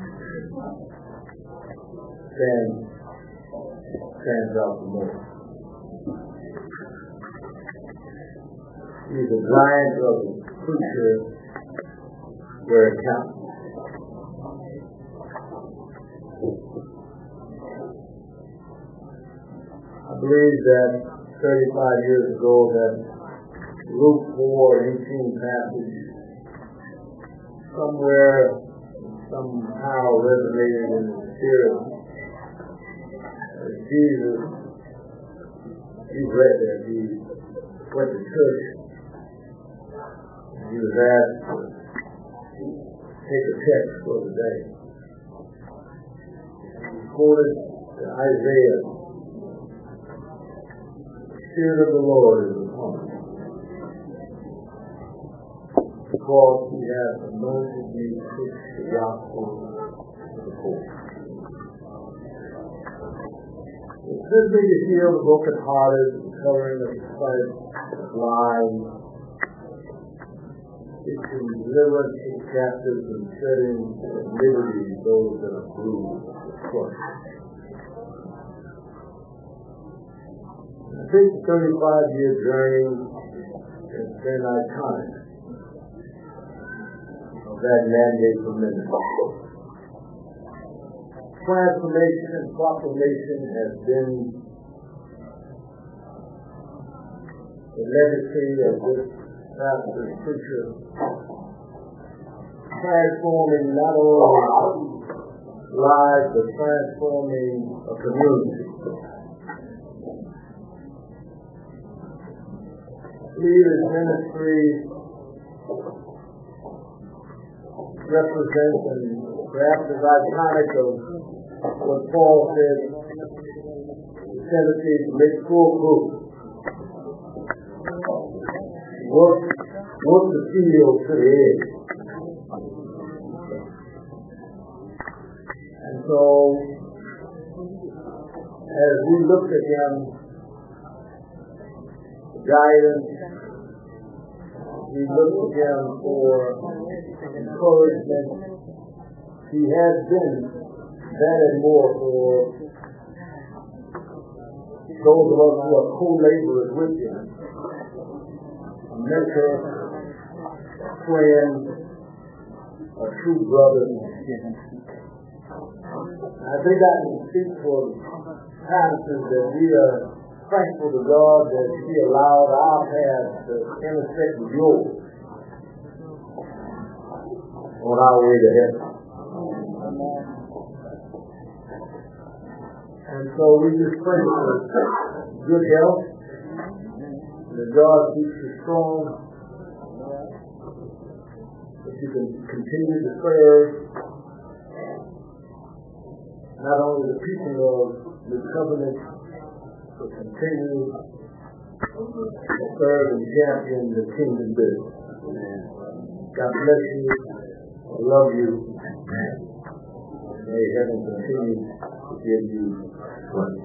stands, stands out the most. He's a giant of a preacher where it counts. I believe that thirty-five years ago that Luke four eighteen passage somewhere, somehow resonated in the spirit. As Jesus, he read that, he went to church, and he was asked to take a text for the day. He quoted Isaiah, "The Spirit of the Lord is upon me, because he has anointed me to preach the gospel to the poor." It says me to heal the brokenhearted, recovering of the sight, the blind, teaching deliverance to the captives, and setting at liberty those that are bruised or crushed. I think the thirty-five year journey has been iconic of that mandate for ministry. Transformation and proclamation has been the legacy of this pastor and preacher, transforming not only lives but transforming a community. His ministry represents and perhaps is iconic of what Paul said, the tendency to make full proof. Work, work the field to the edge. And so, as we look at him, guidance, we look to him for encouragement. He has been that and more for those of us who are co-laborers with him. A mentor, a friend, a true brother. I think I can speak for pastors that we are thankful to God that he allowed our paths to intersect with yours on our way to heaven. And so we just pray for good health, that God keeps you strong, that you can continue to serve not only the people of the covenant, but continue to serve and champion the kingdom business. God bless you. I love you. May heaven continue to give you strength.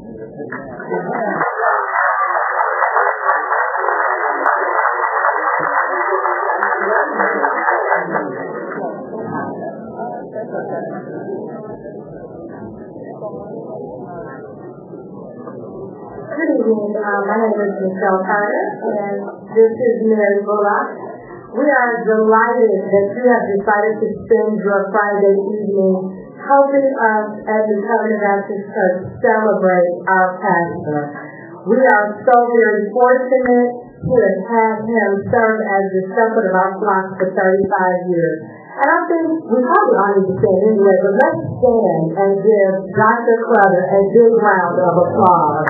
Good evening. Um, my name is Michelle Carter, and this is Mary Bullock. We are delighted that you have decided to spend your Friday evening helping us at the Covenant Baptist Church celebrate our pastor. We are so very fortunate to have had him serve as the shepherd of our flock for thirty-five years. And I think we probably ought to stand anyway, but let's stand and give Doctor Crowther a big round of applause.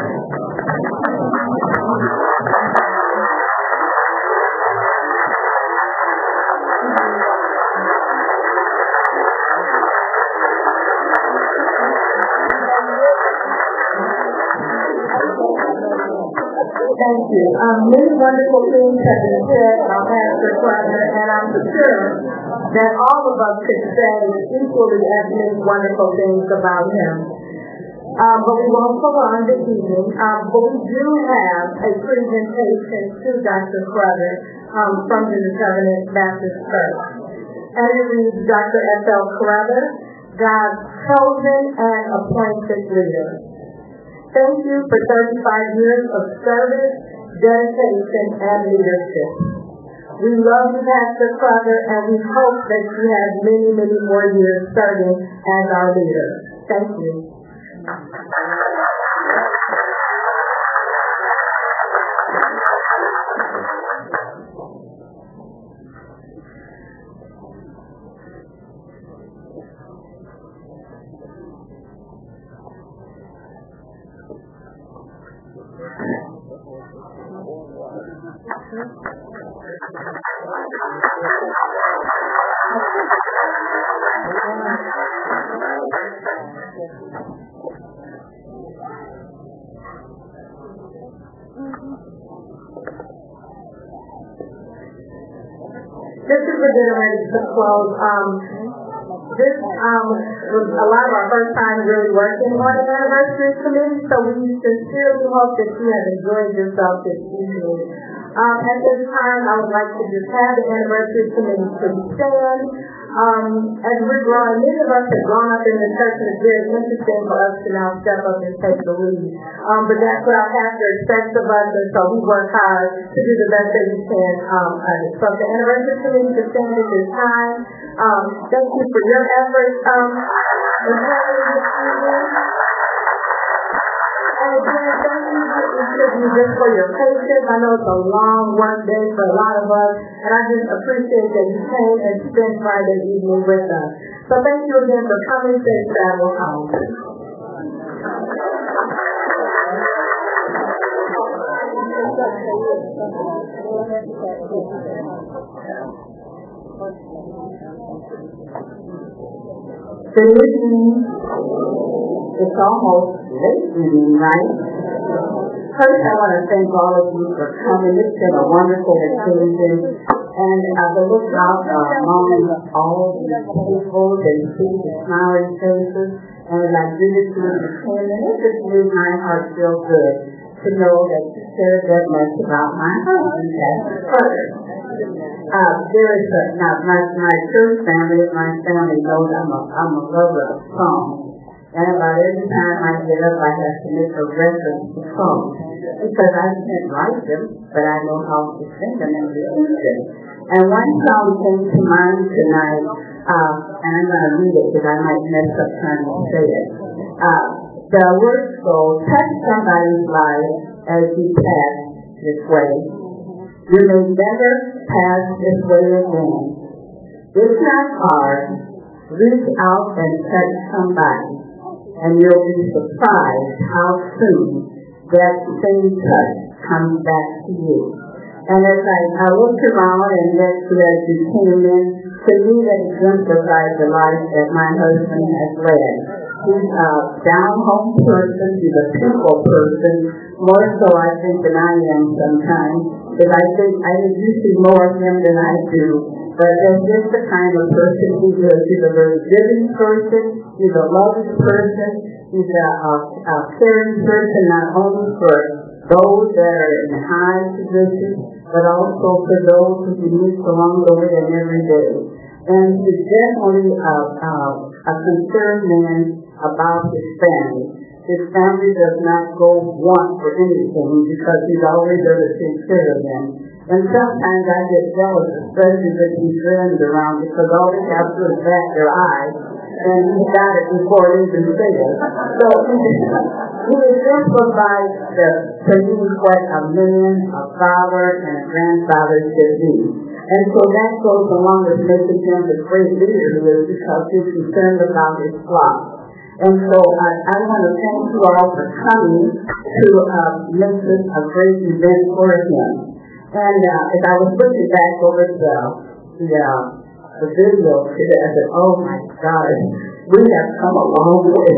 Thank you. Um, many wonderful things have been said about Pastor Crowther, and I'm sure that all of us could say equally as many wonderful things about him. Um, but we won't prolong the evening. Um, but we do have a presentation to Doctor Crowther um, from the Covenant Baptist Church. And it reads, Doctor F L Crowther, God's chosen and appointed leader. Thank you for thirty-five years of service, dedication, and leadership. We love you, Pastor Crowther, and we hope that you have many, many more years serving as our leader. Thank you. This is a good way to close. Um, this um, was a lot of our first time really working on the anniversary committee, so we sincerely hope that you have enjoyed yourself this evening. Um, at this time, I would like to just have the anniversary committee to stand. Um, as we're growing, many of us have grown up in the church, and it's very interesting for us to now step up and take the lead. Um, but that's what our pastor expects of us, and so we work hard to do the best that we can. Um, uh, so the anniversary committee to stand at this time. Um, thank you for your efforts. Um, in having this evening. And again, thank you each of you just for your patience. I know it's a long work day for a lot of us, and I just appreciate that you came and spent Friday evening with us. So thank you again for coming to travel home. Good evening. It's almost late evening, right? First, I want to thank all of you for coming. It's been a wonderful occasion. And as I look out uh, among all these people and see the smiling faces, and as I greeted you in the pen, and it just made my heart feel good to know that you cared that much about my husband, Pastor Crowther. Uh, there is a, now my, my church family, my family knows I'm a, I'm a lover of songs. And about every time I get up, I have to make a reference to songs. Because I can't write them, but I know how to sing them and repeat them. And one song came to mind tonight, uh, and I'm going to read it because I might mess up trying to say it. Uh, the words go, touch somebody's life as you pass this way. You may never pass this way again. It's not hard. Reach out and touch somebody, and you'll be surprised how soon that same touch comes back to you. And as I, I looked around and next to as you came in, to me that exemplifies the life that my husband has led. He's a down-home person, he's a people person, more so I think than I am sometimes, because I think I think you see more of him than I do. But that's just the kind of person he is. He's a very giving person. He's a loving person. He's a, a, a caring person, not only for those that are in high positions, but also for those who he meets along the way and every day. And he's definitely a, a, a concerned man about his family. His family does not go want for anything because he's always there to take care of them. And sometimes I get jealous, especially with these friends around, because all they have to do is bat their eyes, and he got it before it even said. So he exemplifies the to me what a man, a father, and a grandfather should be. And so that goes along with making him the great leader he is, because he's concerned about his flock. And so I, I want to thank you all for coming to uh, make this a great event for him. And uh, as I was looking back over the the, uh, the video today, I said, oh my God, we have come a long way.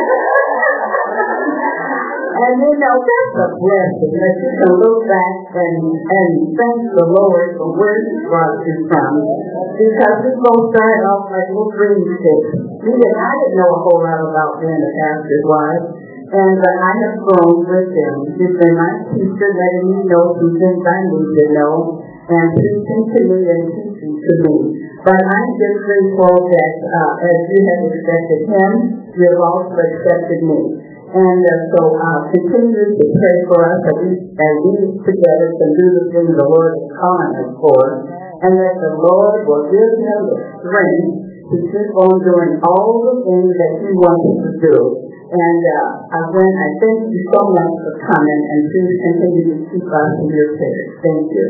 And you know, that's a blessing that you can look back and, and thank the Lord for where he brought you from. Because we both started off like little green sticks. We didn't, I didn't know a whole lot about being a pastor's wife. And uh, I have grown with him. He's been my teacher, letting me know some things I need to know, and teaching to me and teaching to me. But I'm just grateful that uh, as you have accepted him, you have also accepted me. And uh, so uh, continue to pray for us that we, that we together can do the things the Lord is calling us for, and that the Lord will give him the strength to keep on doing all the things that he wants us to do. And uh, again, I thank you so much for coming, and please continue to keep us in your prayers. Thank you.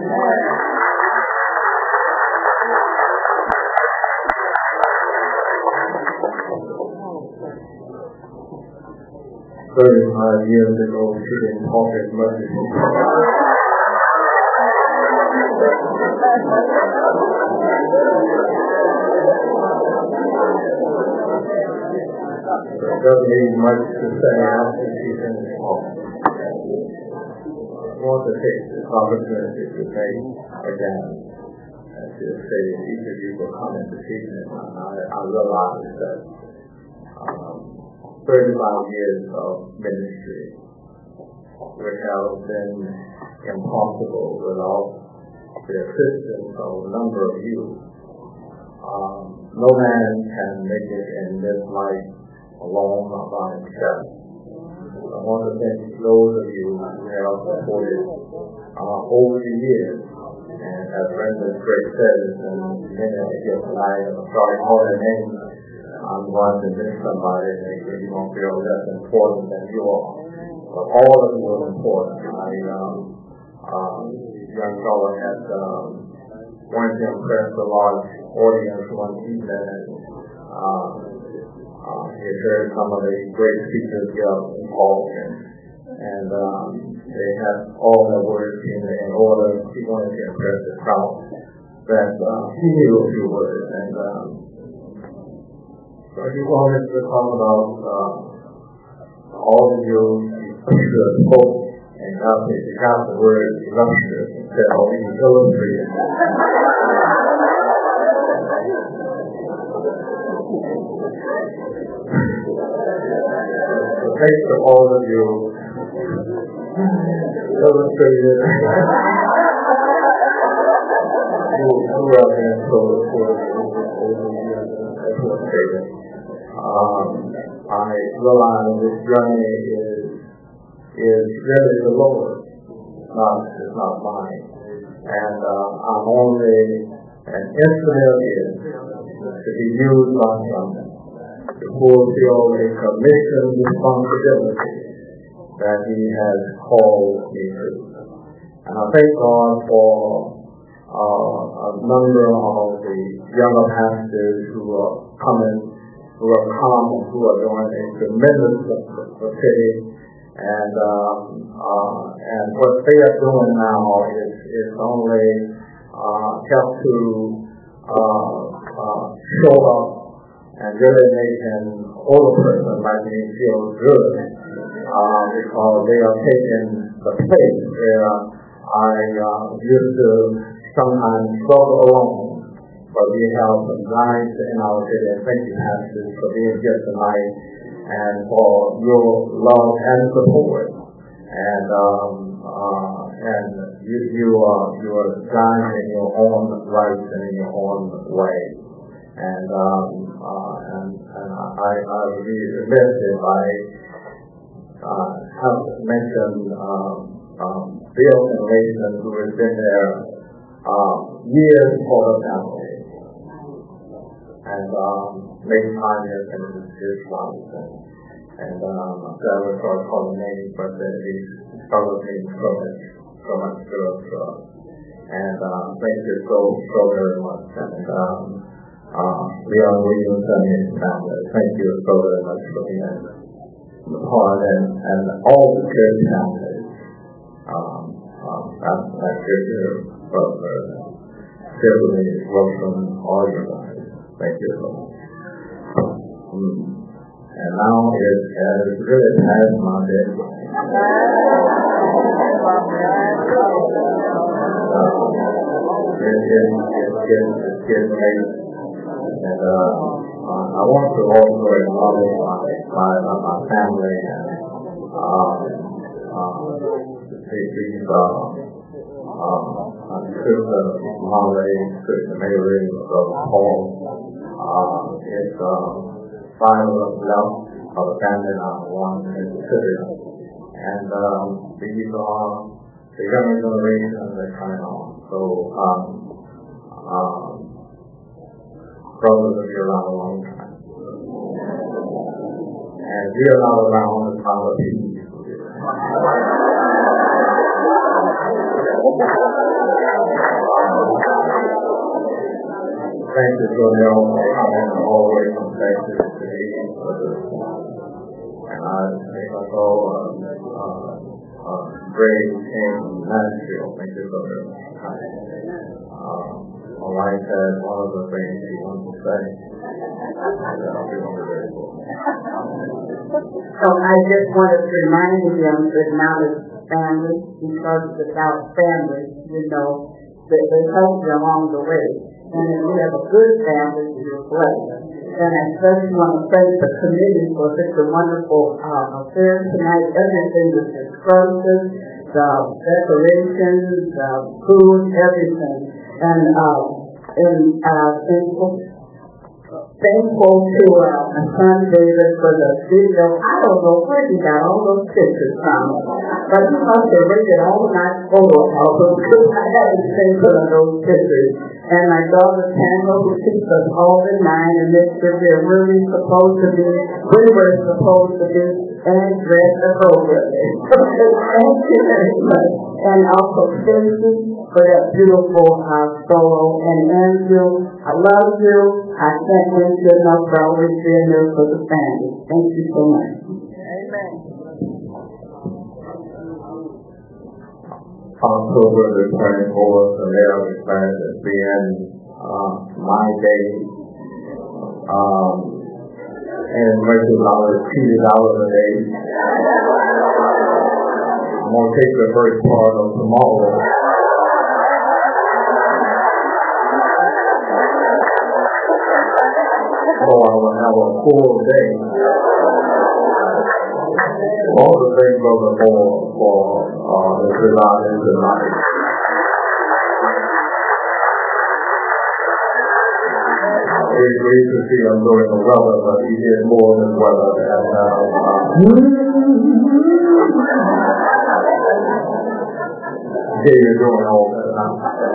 thirty-five years ago, she didn't talk as much as she It doesn't need much to say after she finished talking. I want to take this opportunity to say again, as you say, each of you will come in this evening. I, I realize that um, thirty-five years of ministry would have been impossible without the assistance of a number of you. Um, no man can make it in this life alone or by himself. I want to thank those of you who have supported uh, over the years. And as Brenda Gray says, and many of you tonight, I'm sorry, all their names, I'm going to miss somebody and you won't feel less important than you are. But all of you are important. I, um, um, young fellow had um, wanted to impress a large audience one evening, and uh, uh, he had heard some of the great speakers get up and talk, and, and um, they had all their words in, in order. He wanted to impress the crowd that uh, he knew a few words. And um, so he wanted to talk about uh, all of you who spoke, and got the, got the word illustrious instead of even illustrated. So thanks to all of you illustrated who, who have been so supportive over the years as illustrated. Um, I realize this journey is is really the Lord, not it's not mine, and uh, I'm only an instrument is to be used by Him to fulfill a commission responsibility that He has called me to. And I thank God for uh, a number of the younger pastors who are coming, who are come, who are doing a tremendous activity, and um, uh, and what they are doing now is is only uh, help to uh, uh, show up and really make an older person like me feel good, uh, because they are taking the place where I uh, used to sometimes struggle alone. but we have some guides in our city, and thank you, pastors, for being here tonight and for your love and support. And um, uh, and you you are you are guiding in your own rights and in your own way. And um, uh, and, and I I would be remiss if I uh, have mentioned um, um, Bill and Nathan, who has been there uh, years for the family, and um, many pioneers in his life. And, and um, I would start calling names, but these fellows mean so much, so much to us. Uh, and um, thank you so so very much. And um, uh, Leon Williams and his family, thank you so very much for being part and, and all the good families. Um, um, that's like your brother, siblings, Wilson, all you guys. Thank you so much. Mm. And now it has really passed my deadline. Uh, it, it, it, it, it's getting late. And uh, uh, I want to also acknowledge my, my, my family and uh, uh, these uh, uh, Sister Molly, Sister Mary, Brother Paul. Uh, it's uh, five of us left of the family now, one in the city. And um, these are the younger generation that kind of, so um, um, brothers have been around a long time. And we are not around the time of peace. Thank you for the coming all the way from Texas to the east for this. And I think I saw uh, uh, uh, Greg came from Nashville. Thank you so very much. Uh, my wife had one of the things she wanted to say. And uh, we were very cool. So I just wanted to remind them that now it's family, because without family, you know, that they help you along the way. And if you have a good family, you're blessed. And I especially want to thank the committee for such a wonderful uh, affair tonight. Everything was explosive, the decorations, the food, everything. And uh, and uh, thankful, thankful to uh, my son David for the video. I don't know where he got all those pictures from, but he must have rated all my photos albums because I haven't seen some of those pictures. And my daughter Tanya, who keeps us all in mind, and this year we're really supposed to be, we were supposed to be, and dress appropriately. Thank you very much. And also Stacy for that beautiful uh, solo. And Andrew, I love you. I can't thank you enough for always being there for the family. Thank you so much. Amen. October the twenty-fourth, and there we plan to be in uh, my day. Um, and twenty dollars, two dollars a day. I'm going to take the first part of tomorrow. So I will have a full day. All the things of the Lord for uh, the design and tonight. It's great to see him doing the weather, but he did more than weather. And, uh, yeah, you're doing all that now.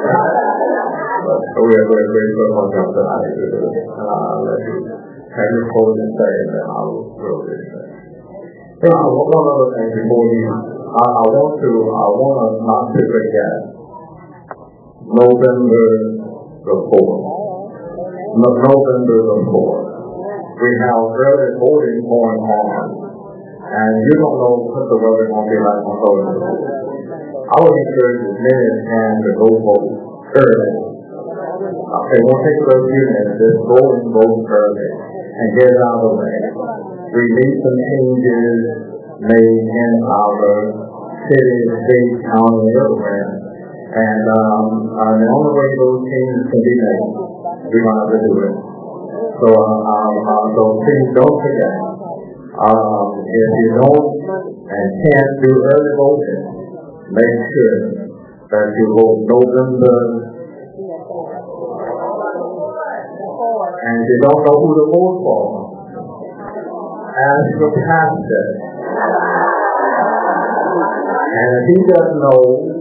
So we are going to bring some more jump tonight. And I'll let you have your quote and say, and then I'll will this thing. Yeah, one other thing before you, I, I want to, I want us not to forget November the fourth. November the fourth. We have early voting going on, and you don't know what the weather is going to be like on November. I would encourage as many as can to go vote early. Okay, it won't take a few minutes, just go and vote early and get it out of the way. We need some changes made in our city, state, county, everywhere. And um, uh, the only way those changes can be made we're going to have to do it. So, um, um, so please don't forget. Um, if you don't and can't do early voting, make sure that you vote November. And if you don't know who to vote for, ask your pastor. And if he doesn't know,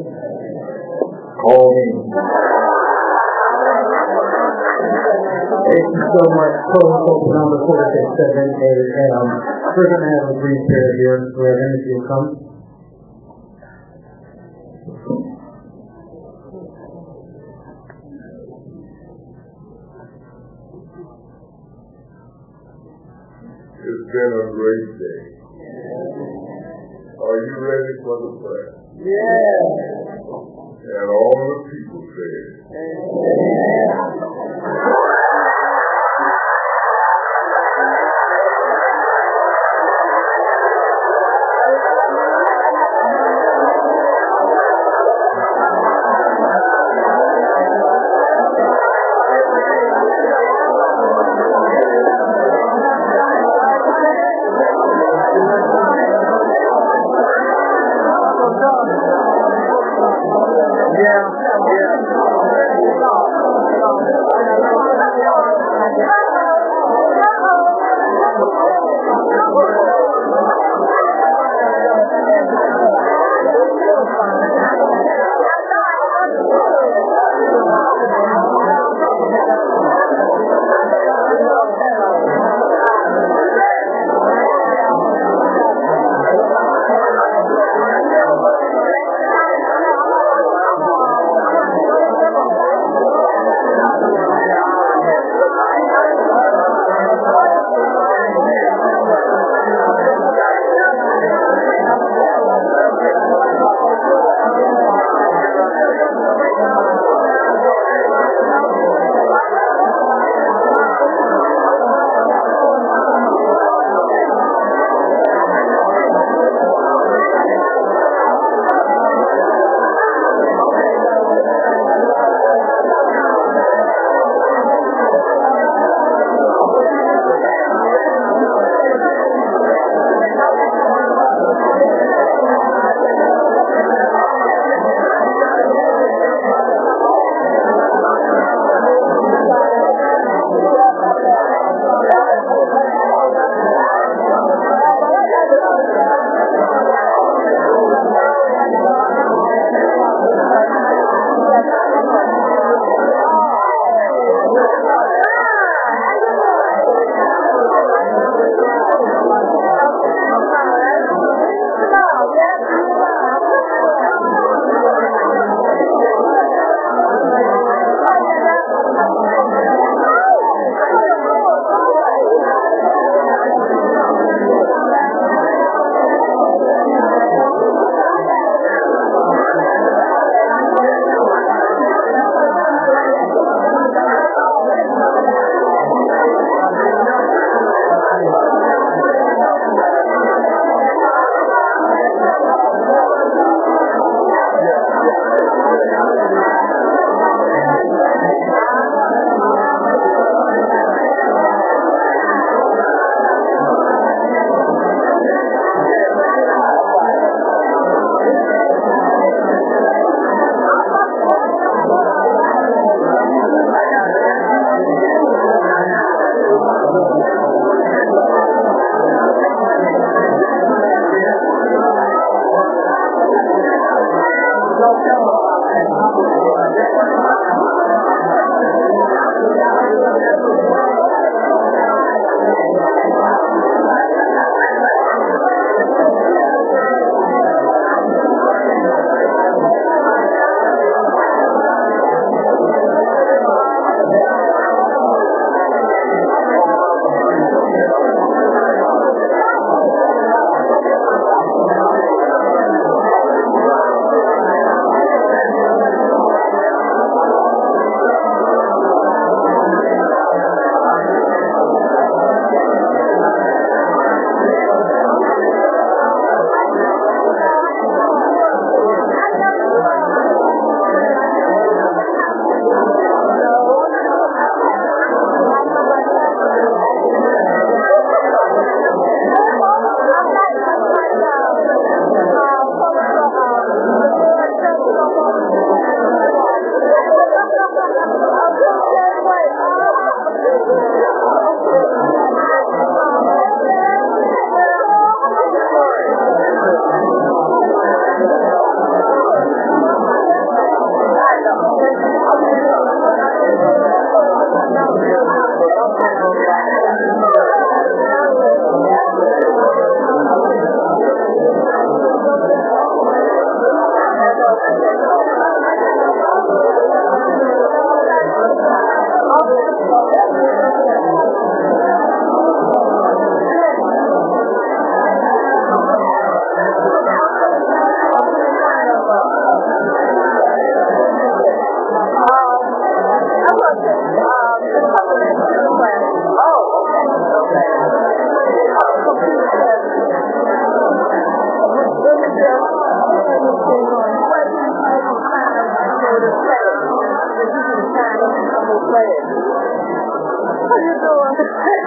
call me. Thank you so much. Protocol number forty-six seven eight. Um, we're going to have a brief prayer here where energy will come. It's been a great day. Are you ready for the prayer? Yes. And all the people said,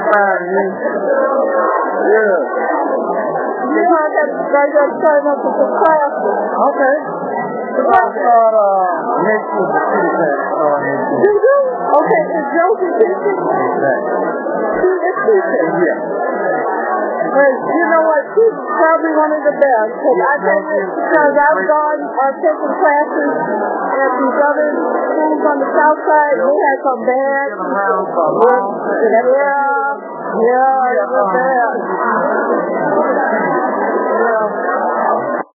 fine. Yeah. You might have to start up starting up with some classes. Okay. I'll start uh, next week. The city class start next week. Did you? Okay, is Josie teaching? Exactly. She is teaching? Yeah. Well, you know what? She's probably one of the best. Because I think it, because I've gone, I've taken classes at these other schools on the south side. We had some bad. Been around for a Yeah, long time. yeah, it was bad.